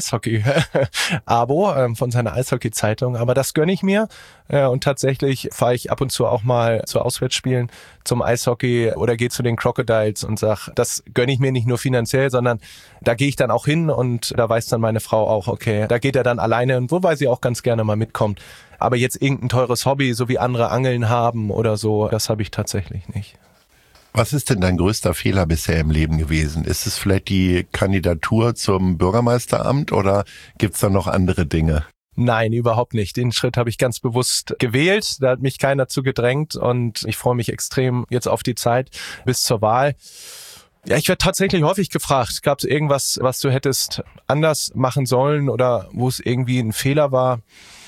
Eishockey-Abo von seiner Eishockey-Zeitung. Aber das gönne ich mir und tatsächlich fahre ich ab und zu auch mal zu Auswärtsspielen zum Eishockey oder gehe zu den Crocodiles und sag, das gönne ich mir nicht nur finanziell, sondern da gehe ich dann auch hin und da weiß dann meine Frau auch, okay, da geht er dann alleine und wobei sie auch ganz gerne mal mitkommt. Aber jetzt irgendein teures Hobby, so wie andere Angeln haben oder so, das habe ich tatsächlich nicht. Was ist denn dein größter Fehler bisher im Leben gewesen? Ist es vielleicht die Kandidatur zum Bürgermeisteramt oder gibt's da noch andere Dinge? Nein, überhaupt nicht. Den Schritt habe ich ganz bewusst gewählt. Da hat mich keiner zu gedrängt und ich freue mich extrem jetzt auf die Zeit bis zur Wahl. Ja, ich werde tatsächlich häufig gefragt, gab es irgendwas, was du hättest anders machen sollen oder wo es irgendwie ein Fehler war?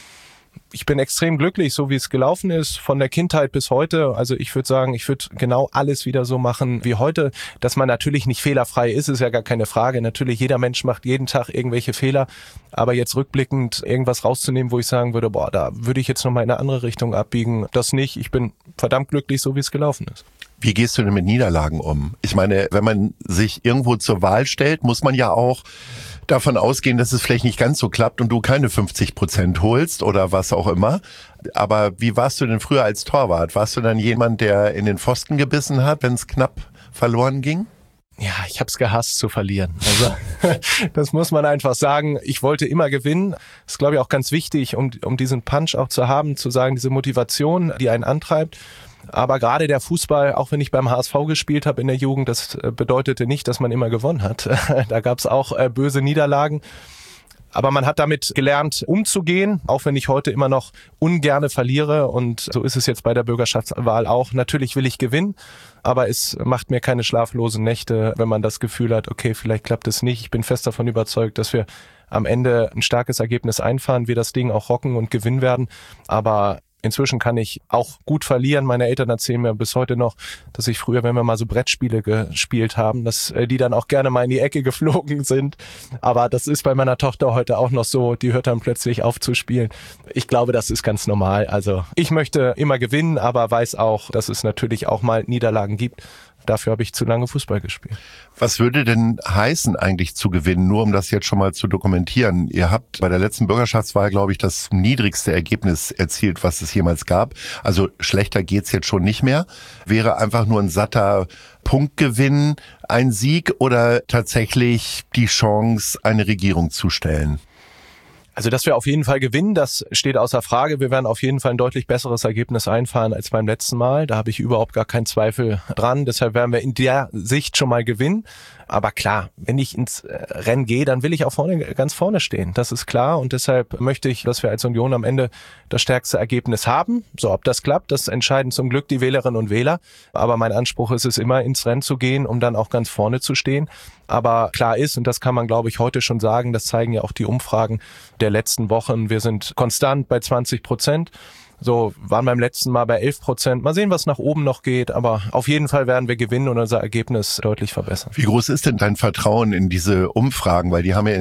Ich bin extrem glücklich, so wie es gelaufen ist, von der Kindheit bis heute. Also ich würde sagen, ich würde genau alles wieder so machen wie heute. Dass man natürlich nicht fehlerfrei ist, ist ja gar keine Frage. Natürlich, jeder Mensch macht jeden Tag irgendwelche Fehler. Aber jetzt rückblickend irgendwas rauszunehmen, wo ich sagen würde, da würde ich jetzt nochmal in eine andere Richtung abbiegen, das nicht. Ich bin verdammt glücklich, so wie es gelaufen ist. Wie gehst du denn mit Niederlagen um? Ich meine, wenn man sich irgendwo zur Wahl stellt, muss man ja auch davon ausgehen, dass es vielleicht nicht ganz so klappt und du keine 50% holst oder was auch immer. Aber wie warst du denn früher als Torwart? Warst du dann jemand, der in den Pfosten gebissen hat, wenn es knapp verloren ging? Ja, ich habe es gehasst zu verlieren. Also das muss man einfach sagen. Ich wollte immer gewinnen. Das ist, glaube ich, auch ganz wichtig, um diesen Punch auch zu haben, zu sagen, diese Motivation, die einen antreibt. Aber gerade der Fußball, auch wenn ich beim HSV gespielt habe in der Jugend, das bedeutete nicht, dass man immer gewonnen hat. Da gab es auch böse Niederlagen. Aber man hat damit gelernt, umzugehen, auch wenn ich heute immer noch ungerne verliere. Und so ist es jetzt bei der Bürgerschaftswahl auch. Natürlich will ich gewinnen, aber es macht mir keine schlaflosen Nächte, wenn man das Gefühl hat, okay, vielleicht klappt es nicht. Ich bin fest davon überzeugt, dass wir am Ende ein starkes Ergebnis einfahren, wir das Ding auch rocken und gewinnen werden. Aber inzwischen kann ich auch gut verlieren. Meine Eltern erzählen mir bis heute noch, dass ich früher, wenn wir mal so Brettspiele gespielt haben, dass die dann auch gerne mal in die Ecke geflogen sind. Aber das ist bei meiner Tochter heute auch noch so. Die hört dann plötzlich auf zu spielen. Ich glaube, das ist ganz normal. Also ich möchte immer gewinnen, aber weiß auch, dass es natürlich auch mal Niederlagen gibt. Dafür habe ich zu lange Fußball gespielt. Was würde denn heißen, eigentlich zu gewinnen, nur um das jetzt schon mal zu dokumentieren? Ihr habt bei der letzten Bürgerschaftswahl, glaube ich, das niedrigste Ergebnis erzielt, was es jemals gab. Also schlechter geht's jetzt schon nicht mehr. Wäre einfach nur ein satter Punktgewinn ein Sieg oder tatsächlich die Chance, eine Regierung zu stellen? Also, dass wir auf jeden Fall gewinnen, das steht außer Frage. Wir werden auf jeden Fall ein deutlich besseres Ergebnis einfahren als beim letzten Mal. Da habe ich überhaupt gar keinen Zweifel dran. Deshalb werden wir in der Sicht schon mal gewinnen. Aber klar, wenn ich ins Rennen gehe, dann will ich auch ganz vorne stehen. Das ist klar. Und deshalb möchte ich, dass wir als Union am Ende das stärkste Ergebnis haben. So, ob das klappt, das entscheiden zum Glück die Wählerinnen und Wähler. Aber mein Anspruch ist es immer, ins Rennen zu gehen, um dann auch ganz vorne zu stehen. Aber klar ist, und das kann man, glaube ich, heute schon sagen, das zeigen ja auch die Umfragen der letzten Wochen, wir sind konstant bei 20%. So, waren beim letzten Mal bei 11%. Mal sehen, was nach oben noch geht, aber auf jeden Fall werden wir gewinnen und unser Ergebnis deutlich verbessern. Wie groß ist denn dein Vertrauen in diese Umfragen? Weil die haben ja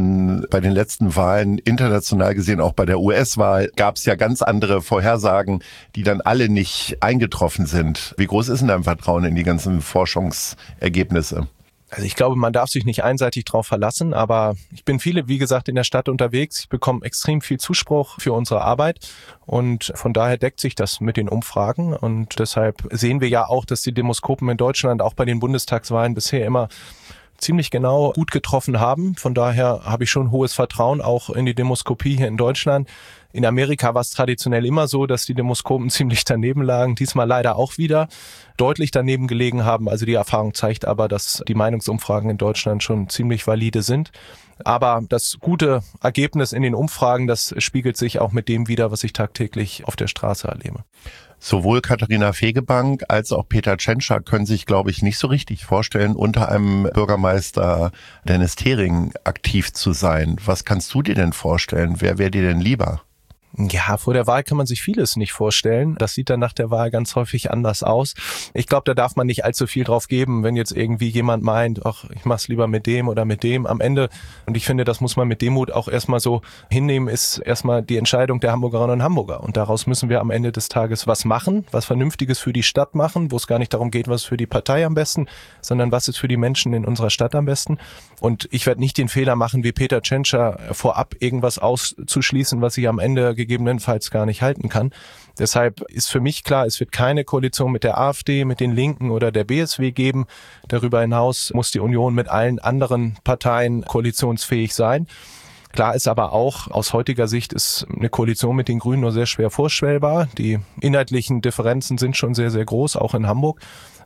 bei den letzten Wahlen international gesehen, auch bei der US-Wahl, gab es ja ganz andere Vorhersagen, die dann alle nicht eingetroffen sind. Wie groß ist denn dein Vertrauen in die ganzen Forschungsergebnisse? Also ich glaube, man darf sich nicht einseitig drauf verlassen, aber ich bin wie gesagt, in der Stadt unterwegs. Ich bekomme extrem viel Zuspruch für unsere Arbeit und von daher deckt sich das mit den Umfragen und deshalb sehen wir ja auch, dass die Demoskopen in Deutschland auch bei den Bundestagswahlen bisher immer ziemlich genau gut getroffen haben. Von daher habe ich schon hohes Vertrauen auch in die Demoskopie hier in Deutschland. In Amerika war es traditionell immer so, dass die Demoskopen ziemlich daneben lagen. Diesmal leider auch wieder deutlich daneben gelegen haben. Also die Erfahrung zeigt aber, dass die Meinungsumfragen in Deutschland schon ziemlich valide sind. Aber das gute Ergebnis in den Umfragen, das spiegelt sich auch mit dem wider, was ich tagtäglich auf der Straße erlebe. Sowohl Katharina Fegebank als auch Peter Tschentscher können sich, glaube ich, nicht so richtig vorstellen, unter einem Bürgermeister Dennis Thering aktiv zu sein. Was kannst du dir denn vorstellen? Wer wäre dir denn lieber? Ja, vor der Wahl kann man sich vieles nicht vorstellen. Das sieht dann nach der Wahl ganz häufig anders aus. Ich glaube, da darf man nicht allzu viel drauf geben, wenn jetzt irgendwie jemand meint, ach, ich mach's lieber mit dem oder mit dem. Am Ende, und ich finde, das muss man mit Demut auch erstmal so hinnehmen, ist erstmal die Entscheidung der Hamburgerinnen und Hamburger. Und daraus müssen wir am Ende des Tages was machen, was Vernünftiges für die Stadt machen, wo es gar nicht darum geht, was ist für die Partei am besten, sondern was ist für die Menschen in unserer Stadt am besten. Und ich werde nicht den Fehler machen, wie Peter Tschentscher, vorab irgendwas auszuschließen, was ich am Ende gegebenenfalls gar nicht halten kann. Deshalb ist für mich klar, es wird keine Koalition mit der AfD, mit den Linken oder der BSW geben. Darüber hinaus muss die Union mit allen anderen Parteien koalitionsfähig sein. Klar ist aber auch, aus heutiger Sicht ist eine Koalition mit den Grünen nur sehr schwer vorstellbar. Die inhaltlichen Differenzen sind schon sehr, sehr groß, auch in Hamburg.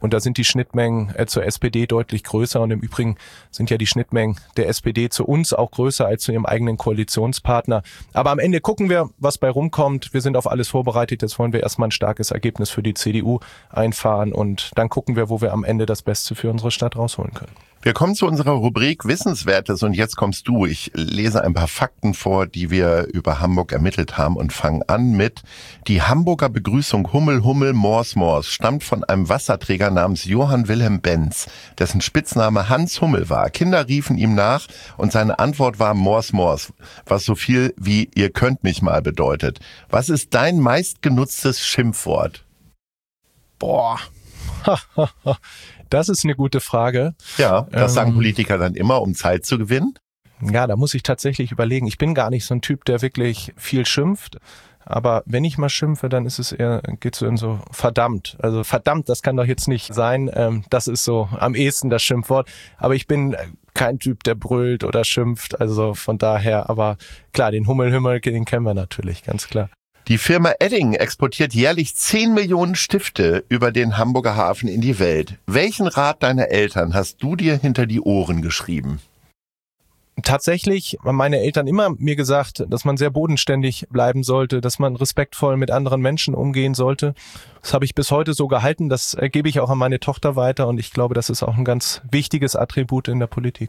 Und da sind die Schnittmengen zur SPD deutlich größer. Und im Übrigen sind ja die Schnittmengen der SPD zu uns auch größer als zu ihrem eigenen Koalitionspartner. Aber am Ende gucken wir, was bei rumkommt. Wir sind auf alles vorbereitet. Jetzt wollen wir erstmal ein starkes Ergebnis für die CDU einfahren. Und dann gucken wir, wo wir am Ende das Beste für unsere Stadt rausholen können. Wir kommen zu unserer Rubrik Wissenswertes und jetzt kommst du. Ich lese ein paar Fakten vor, die wir über Hamburg ermittelt haben und fangen an mit: Die Hamburger Begrüßung Hummel, Hummel, Mors, Mors stammt von einem Wasserträger namens Johann Wilhelm Benz, dessen Spitzname Hans Hummel war. Kinder riefen ihm nach und seine Antwort war Mors, Mors, was so viel wie ihr könnt mich mal bedeutet. Was ist dein meistgenutztes Schimpfwort? Boah, das ist eine gute Frage. Ja, das sagen Politiker dann immer, um Zeit zu gewinnen. Ja, da muss ich tatsächlich überlegen. Ich bin gar nicht so ein Typ, der wirklich viel schimpft. Aber wenn ich mal schimpfe, dann ist es eher, geht's so in so verdammt. Also verdammt, das kann doch jetzt nicht sein. Das ist so am ehesten das Schimpfwort. Aber ich bin kein Typ, der brüllt oder schimpft. Also von daher, aber klar, den Hummel, den kennen wir natürlich, ganz klar. Die Firma Edding exportiert jährlich 10 Millionen Stifte über den Hamburger Hafen in die Welt. Welchen Rat deiner Eltern hast du dir hinter die Ohren geschrieben? Tatsächlich haben meine Eltern immer mir gesagt, dass man sehr bodenständig bleiben sollte, dass man respektvoll mit anderen Menschen umgehen sollte. Das habe ich bis heute so gehalten, das gebe ich auch an meine Tochter weiter und ich glaube, das ist auch ein ganz wichtiges Attribut in der Politik.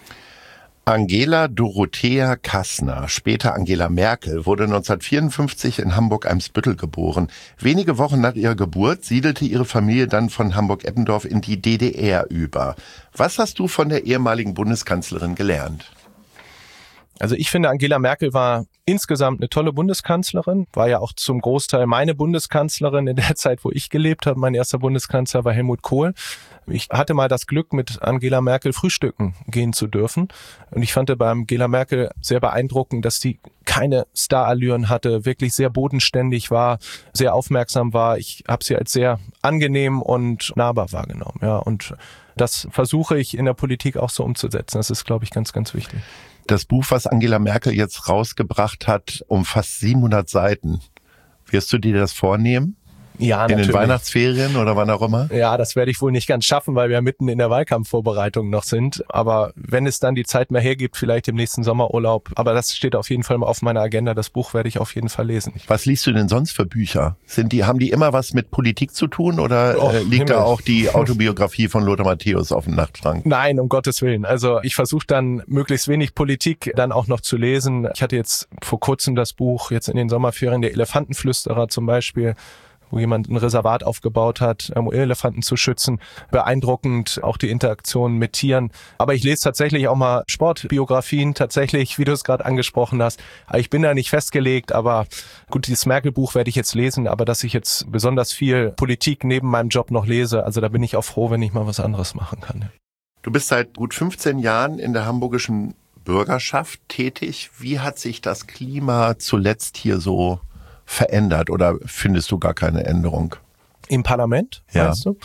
Angela Dorothea Kassner, später Angela Merkel, wurde 1954 in Hamburg-Eimsbüttel geboren. Wenige Wochen nach ihrer Geburt siedelte ihre Familie dann von Hamburg-Eppendorf in die DDR über. Was hast du von der ehemaligen Bundeskanzlerin gelernt? Also ich finde, Angela Merkel war insgesamt eine tolle Bundeskanzlerin, war ja auch zum Großteil meine Bundeskanzlerin in der Zeit, wo ich gelebt habe. Mein erster Bundeskanzler war Helmut Kohl. Ich hatte mal das Glück, mit Angela Merkel frühstücken gehen zu dürfen. Und ich fand bei Angela Merkel sehr beeindruckend, dass sie keine Starallüren hatte, wirklich sehr bodenständig war, sehr aufmerksam war. Ich habe sie als sehr angenehm und nahbar wahrgenommen. Ja, und das versuche ich in der Politik auch so umzusetzen. Das ist, glaube ich, ganz, ganz wichtig. Das Buch, was Angela Merkel jetzt rausgebracht hat, umfasst 700 Seiten. Wirst du dir das vornehmen? Ja, in natürlich. den Weihnachtsferien oder wann auch immer? Ja, das werde ich wohl nicht ganz schaffen, weil wir ja mitten in der Wahlkampfvorbereitung noch sind. Aber wenn es dann die Zeit mehr hergibt, vielleicht im nächsten Sommerurlaub. Aber das steht auf jeden Fall mal auf meiner Agenda. Das Buch werde ich auf jeden Fall lesen. Was liest du denn sonst für Bücher? Haben die immer was mit Politik zu tun oder liegt da auch die Autobiografie von Lothar Matthäus auf dem Nachtschrank? Nein, um Gottes Willen. Also ich versuche dann möglichst wenig Politik dann auch noch zu lesen. Ich hatte jetzt vor kurzem das Buch, jetzt in den Sommerferien, der Elefantenflüsterer zum Beispiel, wo jemand ein Reservat aufgebaut hat, um Elefanten zu schützen. Beeindruckend, auch die Interaktion mit Tieren. Aber ich lese tatsächlich auch mal Sportbiografien, tatsächlich, wie du es gerade angesprochen hast. Ich bin da nicht festgelegt, aber gut, dieses Merkel-Buch werde ich jetzt lesen, aber dass ich jetzt besonders viel Politik neben meinem Job noch lese, also da bin ich auch froh, wenn ich mal was anderes machen kann. Du bist seit gut 15 Jahren in der hamburgischen Bürgerschaft tätig. Wie hat sich das Klima zuletzt hier so verändert oder findest du gar keine Änderung? Im Parlament, ja. Meinst du?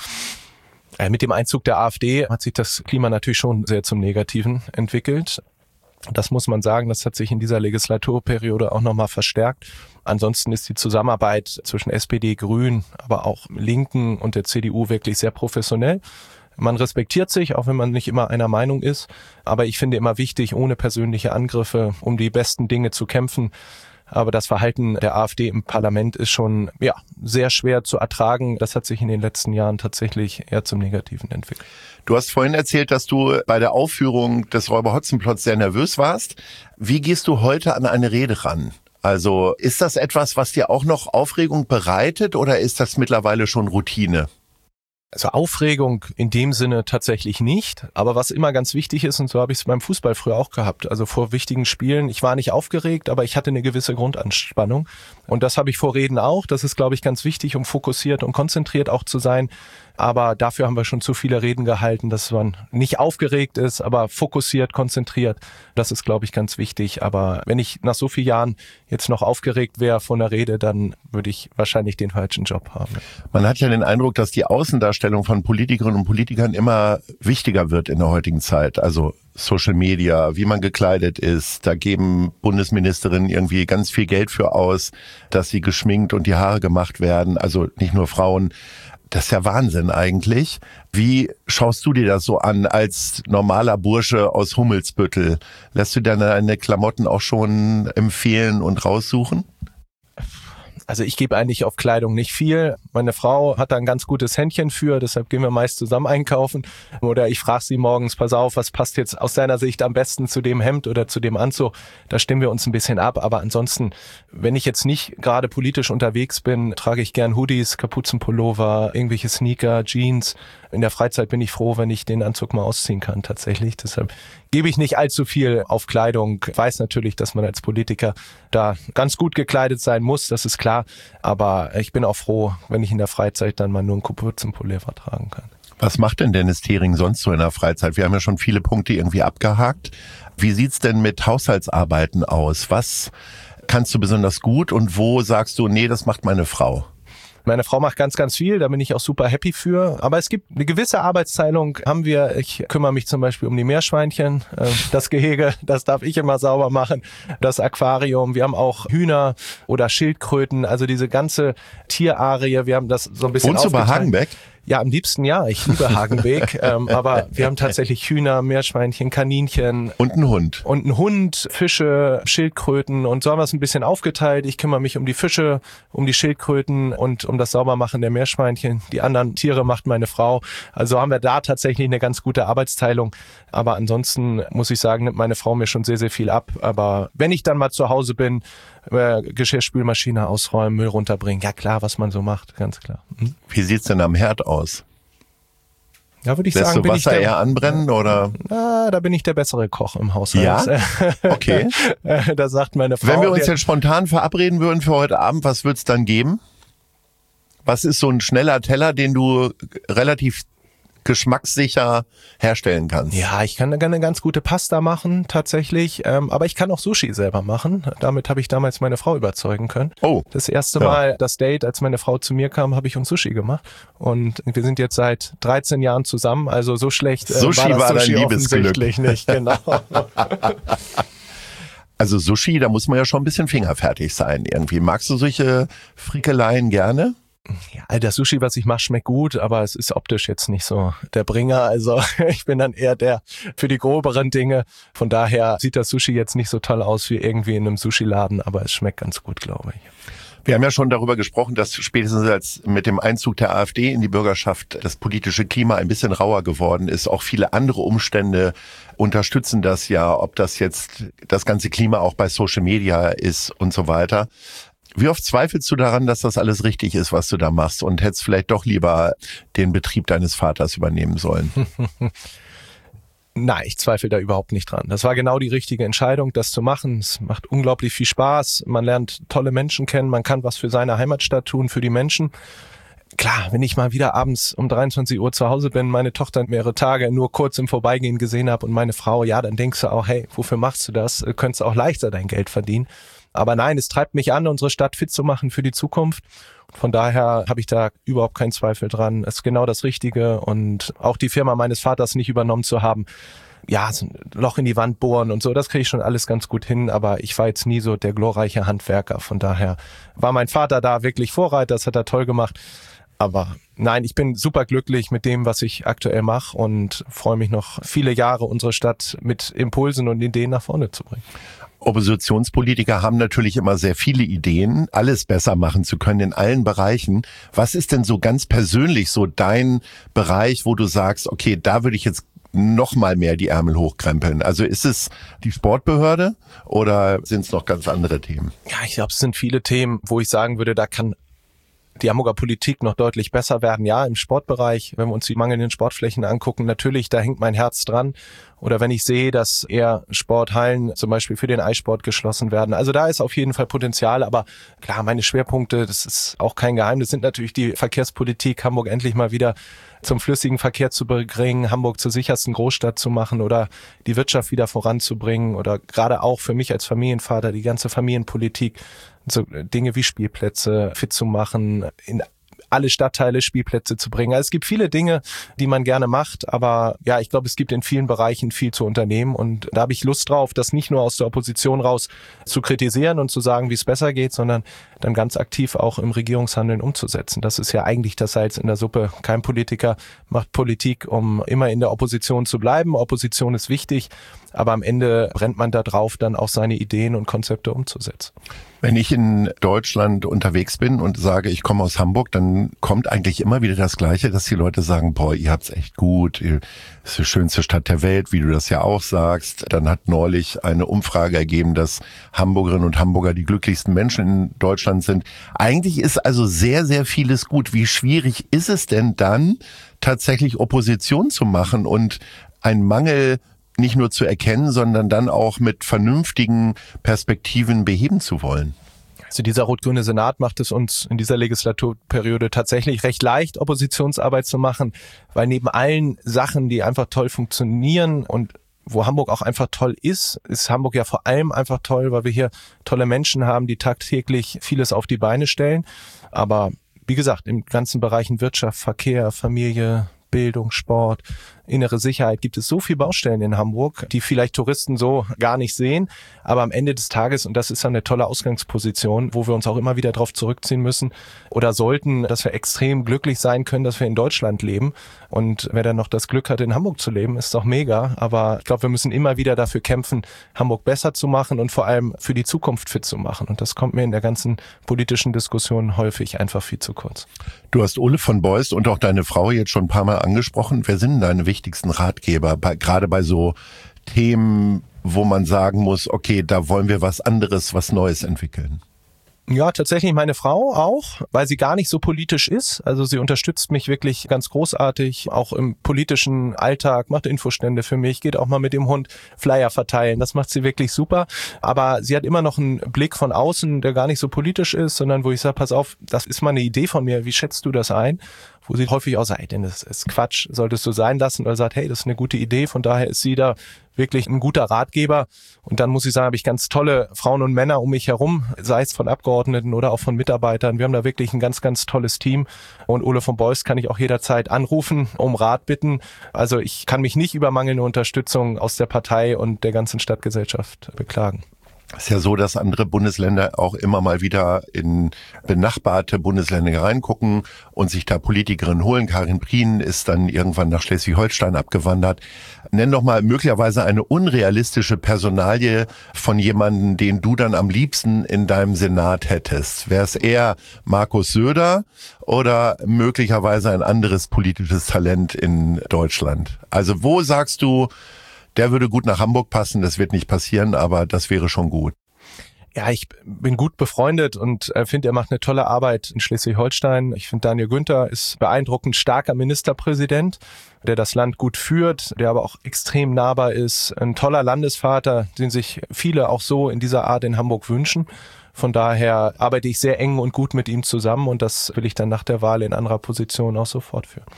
Mit dem Einzug der AfD hat sich das Klima natürlich schon sehr zum Negativen entwickelt. Das muss man sagen, das hat sich in dieser Legislaturperiode auch nochmal verstärkt. Ansonsten ist die Zusammenarbeit zwischen SPD, Grünen, aber auch Linken und der CDU wirklich sehr professionell. Man respektiert sich, auch wenn man nicht immer einer Meinung ist. Aber ich finde immer wichtig, ohne persönliche Angriffe, um die besten Dinge zu kämpfen. Aber das Verhalten der AfD im Parlament ist schon sehr schwer zu ertragen. Das hat sich in den letzten Jahren tatsächlich eher zum Negativen entwickelt. Du hast vorhin erzählt, dass du bei der Aufführung des Räuber Hotzenplotz sehr nervös warst. Wie gehst du heute an eine Rede ran? Also ist das etwas, was dir auch noch Aufregung bereitet oder ist das mittlerweile schon Routine? Also Aufregung in dem Sinne tatsächlich nicht, aber was immer ganz wichtig ist, und so habe ich es beim Fußball früher auch gehabt, also vor wichtigen Spielen, ich war nicht aufgeregt, aber ich hatte eine gewisse Grundanspannung und das habe ich vor Reden auch, das ist, glaube ich, ganz wichtig, um fokussiert und konzentriert auch zu sein, aber dafür haben wir schon zu viele Reden gehalten, dass man nicht aufgeregt ist, aber fokussiert, konzentriert, das ist, glaube ich, ganz wichtig, aber wenn ich nach so vielen Jahren jetzt noch aufgeregt wäre von der Rede, dann würde ich wahrscheinlich den falschen Job haben. Man hat ja den Eindruck, dass die Außendarstellung von Politikerinnen und Politikern immer wichtiger wird in der heutigen Zeit. Also Social Media, wie man gekleidet ist. Da geben Bundesministerinnen irgendwie ganz viel Geld für aus, dass sie geschminkt und die Haare gemacht werden. Also nicht nur Frauen. Das ist ja Wahnsinn eigentlich. Wie schaust du dir das so an als normaler Bursche aus Hummelsbüttel? Lässt du deine Klamotten auch schon empfehlen und raussuchen? Also ich gebe eigentlich auf Kleidung nicht viel. Meine Frau hat da ein ganz gutes Händchen für, deshalb gehen wir meist zusammen einkaufen. Oder ich frage sie morgens, pass auf, was passt jetzt aus deiner Sicht am besten zu dem Hemd oder zu dem Anzug? Da stimmen wir uns ein bisschen ab. Aber ansonsten, wenn ich jetzt nicht gerade politisch unterwegs bin, trage ich gern Hoodies, Kapuzenpullover, irgendwelche Sneaker, Jeans. In der Freizeit bin ich froh, wenn ich den Anzug mal ausziehen kann tatsächlich. Deshalb gebe ich nicht allzu viel auf Kleidung. Ich weiß natürlich, dass man als Politiker da ganz gut gekleidet sein muss, das ist klar. Aber ich bin auch froh, wenn ich in der Freizeit dann mal nur einen Kapuzenpullover tragen kann. Was macht denn Dennis Thering sonst so in der Freizeit? Wir haben ja schon viele Punkte irgendwie abgehakt. Wie sieht's denn mit Haushaltsarbeiten aus? Was kannst du besonders gut und wo sagst du, nee, das macht meine Frau? Meine Frau macht ganz, ganz viel, da bin ich auch super happy für. Aber es gibt eine gewisse Arbeitsteilung, haben wir. Ich kümmere mich zum Beispiel um die Meerschweinchen. Das Gehege, das darf ich immer sauber machen. Das Aquarium, wir haben auch Hühner oder Schildkröten, also diese ganze Tierarie. Wir haben das so ein bisschen Wohnst du bei Hagenbeck? Ja, am liebsten ja. Ich liebe Hagenbeek. Aber wir haben tatsächlich Hühner, Meerschweinchen, Kaninchen. Und einen Hund. Und einen Hund, Fische, Schildkröten. Und so haben wir es ein bisschen aufgeteilt. Ich kümmere mich um die Fische, um die Schildkröten und um das Saubermachen der Meerschweinchen. Die anderen Tiere macht meine Frau. Also haben wir da tatsächlich eine ganz gute Arbeitsteilung. Aber ansonsten muss ich sagen, nimmt meine Frau mir schon sehr, sehr viel ab. Aber wenn ich dann mal zu Hause bin, Geschirrspülmaschine ausräumen, Müll runterbringen. Ja klar, was man so macht, ganz klar. Wie sieht's denn am Herd aus? Ja, würde ich Lässt sagen, du Wasser eher anbrennen oder? Na, da bin ich der bessere Koch im Haushalt. Ja? Okay. Da sagt meine Frau. Wenn wir uns jetzt spontan verabreden würden für heute Abend, was wird's dann geben? Was ist so ein schneller Teller, den du relativ geschmackssicher herstellen kannst? Ja, ich kann eine ganz gute Pasta machen, tatsächlich. Aber ich kann auch Sushi selber machen. Damit habe ich damals meine Frau überzeugen können. Oh. Das erste Mal, das Date, als meine Frau zu mir kam, habe ich uns Sushi gemacht. Und wir sind jetzt seit 13 Jahren zusammen. Also so schlecht Sushi war dein Liebesglück. Offensichtlich nicht, genau. Also Sushi, da muss man ja schon ein bisschen fingerfertig sein irgendwie. Magst du solche Frickeleien gerne? Ja, das Sushi, was ich mache, schmeckt gut, aber es ist optisch jetzt nicht so der Bringer. Also ich bin dann eher der für die groberen Dinge. Von daher sieht das Sushi jetzt nicht so toll aus wie irgendwie in einem Sushi-Laden, aber es schmeckt ganz gut, glaube ich. Wir haben ja schon darüber gesprochen, dass spätestens als mit dem Einzug der AfD in die Bürgerschaft das politische Klima ein bisschen rauer geworden ist. Auch viele andere Umstände unterstützen das ja, ob das jetzt das ganze Klima auch bei Social Media ist und so weiter. Wie oft zweifelst du daran, dass das alles richtig ist, was du da machst und hättest vielleicht doch lieber den Betrieb deines Vaters übernehmen sollen? Nein, ich zweifle da überhaupt nicht dran. Das war genau die richtige Entscheidung, das zu machen. Es macht unglaublich viel Spaß. Man lernt tolle Menschen kennen. Man kann was für seine Heimatstadt tun, für die Menschen. Klar, wenn ich mal wieder abends um 23 Uhr zu Hause bin, meine Tochter mehrere Tage nur kurz im Vorbeigehen gesehen habe und meine Frau, ja, dann denkst du auch, hey, wofür machst du das? Könntest auch leichter dein Geld verdienen. Aber nein, es treibt mich an, unsere Stadt fit zu machen für die Zukunft. Von daher habe ich da überhaupt keinen Zweifel dran. Es ist genau das Richtige und auch die Firma meines Vaters nicht übernommen zu haben. Ja, so ein Loch in die Wand bohren und so, das kriege ich schon alles ganz gut hin. Aber ich war jetzt nie so der glorreiche Handwerker. Von daher war mein Vater da wirklich Vorreiter, das hat er toll gemacht. Aber nein, ich bin super glücklich mit dem, was ich aktuell mache und freue mich noch viele Jahre, unsere Stadt mit Impulsen und Ideen nach vorne zu bringen. Oppositionspolitiker haben natürlich immer sehr viele Ideen, alles besser machen zu können in allen Bereichen. Was ist denn so ganz persönlich so dein Bereich, wo du sagst, okay, da würde ich jetzt noch mal mehr die Ärmel hochkrempeln? Also ist es die Sportbehörde oder sind es noch ganz andere Themen? Ja, ich glaube, es sind viele Themen, wo ich sagen würde, da kann die Hamburger Politik noch deutlich besser werden. Ja, im Sportbereich, wenn wir uns die mangelnden Sportflächen angucken, natürlich, da hängt mein Herz dran. Oder wenn ich sehe, dass eher Sporthallen zum Beispiel für den Eissport geschlossen werden. Also da ist auf jeden Fall Potenzial. Aber klar, meine Schwerpunkte, das ist auch kein Geheimnis, sind natürlich die Verkehrspolitik, Hamburg endlich mal wieder zum flüssigen Verkehr zu bringen, Hamburg zur sichersten Großstadt zu machen oder die Wirtschaft wieder voranzubringen oder gerade auch für mich als Familienvater die ganze Familienpolitik, so Dinge wie Spielplätze fit zu machen, in alle Stadtteile Spielplätze zu bringen. Also es gibt viele Dinge, die man gerne macht, aber ja, ich glaube, es gibt in vielen Bereichen viel zu unternehmen und da habe ich Lust drauf, das nicht nur aus der Opposition raus zu kritisieren und zu sagen, wie es besser geht, sondern dann ganz aktiv auch im Regierungshandeln umzusetzen. Das ist ja eigentlich das Salz in der Suppe. Kein Politiker macht Politik, um immer in der Opposition zu bleiben. Opposition ist wichtig, aber am Ende brennt man da drauf, dann auch seine Ideen und Konzepte umzusetzen. Wenn ich in Deutschland unterwegs bin und sage, ich komme aus Hamburg, dann kommt eigentlich immer wieder das Gleiche, dass die Leute sagen, boah, ihr habt's echt gut, ihr ist die schönste Stadt der Welt, wie du das ja auch sagst. Dann hat neulich eine Umfrage ergeben, dass Hamburgerinnen und Hamburger die glücklichsten Menschen in Deutschland sind. Eigentlich ist also sehr, sehr vieles gut. Wie schwierig ist es denn dann, tatsächlich Opposition zu machen und einen Mangel nicht nur zu erkennen, sondern dann auch mit vernünftigen Perspektiven beheben zu wollen? Also dieser rot-grüne Senat macht es uns in dieser Legislaturperiode tatsächlich recht leicht, Oppositionsarbeit zu machen, weil neben allen Sachen, die einfach toll funktionieren und wo Hamburg auch einfach toll ist Hamburg ja vor allem einfach toll, weil wir hier tolle Menschen haben, die tagtäglich vieles auf die Beine stellen. Aber wie gesagt, in ganzen Bereichen Wirtschaft, Verkehr, Familie, Bildung, Sport, innere Sicherheit gibt es so viele Baustellen in Hamburg, die vielleicht Touristen so gar nicht sehen. Aber am Ende des Tages, und das ist dann eine tolle Ausgangsposition, wo wir uns auch immer wieder drauf zurückziehen müssen oder sollten, dass wir extrem glücklich sein können, dass wir in Deutschland leben. Und wer dann noch das Glück hat, in Hamburg zu leben, ist doch mega. Aber ich glaube, wir müssen immer wieder dafür kämpfen, Hamburg besser zu machen und vor allem für die Zukunft fit zu machen. Und das kommt mir in der ganzen politischen Diskussion häufig einfach viel zu kurz. Du hast Ole von Beust und auch deine Frau jetzt schon ein paar Mal angesprochen. Wer sind deine wichtigsten Ratgeber, gerade bei so Themen, wo man sagen muss, okay, da wollen wir was anderes, was Neues entwickeln? Ja, tatsächlich meine Frau auch, weil sie gar nicht so politisch ist. Also sie unterstützt mich wirklich ganz großartig, auch im politischen Alltag, macht Infostände für mich, geht auch mal mit dem Hund Flyer verteilen. Das macht sie wirklich super. Aber sie hat immer noch einen Blick von außen, der gar nicht so politisch ist, sondern wo ich sage, pass auf, das ist mal eine Idee von mir, wie schätzt du das ein? Wo sie häufig auch sagt, denn das ist Quatsch, solltest du sein lassen, oder sagt, hey, das ist eine gute Idee, von daher ist sie da wirklich ein guter Ratgeber. Und dann muss ich sagen, habe ich ganz tolle Frauen und Männer um mich herum, sei es von Abgeordneten oder auch von Mitarbeitern. Wir haben da wirklich ein ganz, ganz tolles Team. Und Ole von Beust kann ich auch jederzeit anrufen, um Rat bitten. Also ich kann mich nicht über mangelnde Unterstützung aus der Partei und der ganzen Stadtgesellschaft beklagen. Es ist ja so, dass andere Bundesländer auch immer mal wieder in benachbarte Bundesländer reingucken und sich da Politikerinnen holen. Karin Prien ist dann irgendwann nach Schleswig-Holstein abgewandert. Nenn doch mal möglicherweise eine unrealistische Personalie von jemandem, den du dann am liebsten in deinem Senat hättest. Wäre es eher Markus Söder oder möglicherweise ein anderes politisches Talent in Deutschland? Also wo sagst du, der würde gut nach Hamburg passen, das wird nicht passieren, aber das wäre schon gut. Ja, ich bin gut befreundet und finde, er macht eine tolle Arbeit in Schleswig-Holstein. Ich finde, Daniel Günther ist beeindruckend starker Ministerpräsident, der das Land gut führt, der aber auch extrem nahbar ist. Ein toller Landesvater, den sich viele auch so in dieser Art in Hamburg wünschen. Von daher arbeite ich sehr eng und gut mit ihm zusammen und das will ich dann nach der Wahl in anderer Position auch so fortführen.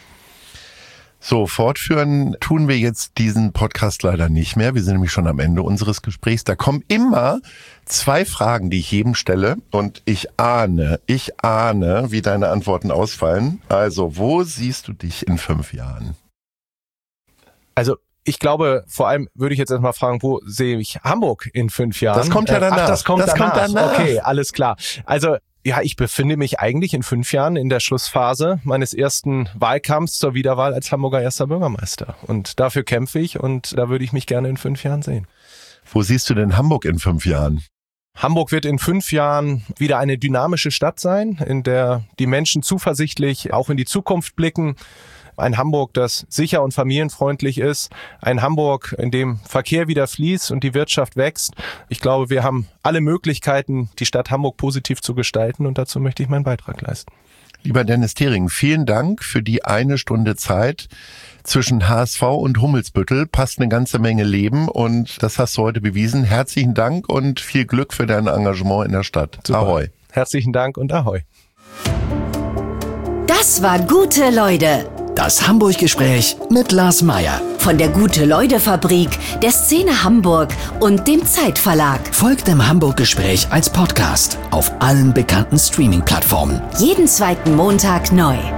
So, fortführen tun wir jetzt diesen Podcast leider nicht mehr. Wir sind nämlich schon am Ende unseres Gesprächs. Da kommen immer 2 Fragen, die ich jedem stelle. Und ich ahne, wie deine Antworten ausfallen. Also, wo siehst du dich in 5 Jahren? Also, ich glaube, vor allem würde ich jetzt erstmal fragen, wo sehe ich Hamburg in 5 Jahren? Das kommt ja danach. Das kommt danach. Okay, alles klar. Also, ja, ich befinde mich eigentlich in 5 Jahren in der Schlussphase meines ersten Wahlkampfs zur Wiederwahl als Hamburger erster Bürgermeister. Und dafür kämpfe ich und da würde ich mich gerne in 5 Jahren sehen. Wo siehst du denn Hamburg in 5 Jahren? Hamburg wird in 5 Jahren wieder eine dynamische Stadt sein, in der die Menschen zuversichtlich auch in die Zukunft blicken. Ein Hamburg, das sicher und familienfreundlich ist. Ein Hamburg, in dem Verkehr wieder fließt und die Wirtschaft wächst. Ich glaube, wir haben alle Möglichkeiten, die Stadt Hamburg positiv zu gestalten und dazu möchte ich meinen Beitrag leisten. Lieber Dennis Thering, vielen Dank für die 1 Stunde Zeit. Zwischen HSV und Hummelsbüttel passt eine ganze Menge Leben und das hast du heute bewiesen. Herzlichen Dank und viel Glück für dein Engagement in der Stadt. Super. Ahoi. Herzlichen Dank und Ahoi. Das war Gute Leute. Das Hamburg-Gespräch mit Lars Meier. von der Gute-Leute-Fabrik, der Szene Hamburg und dem Zeitverlag. Folgt dem Hamburg-Gespräch als Podcast auf allen bekannten Streaming-Plattformen. Jeden zweiten Montag neu.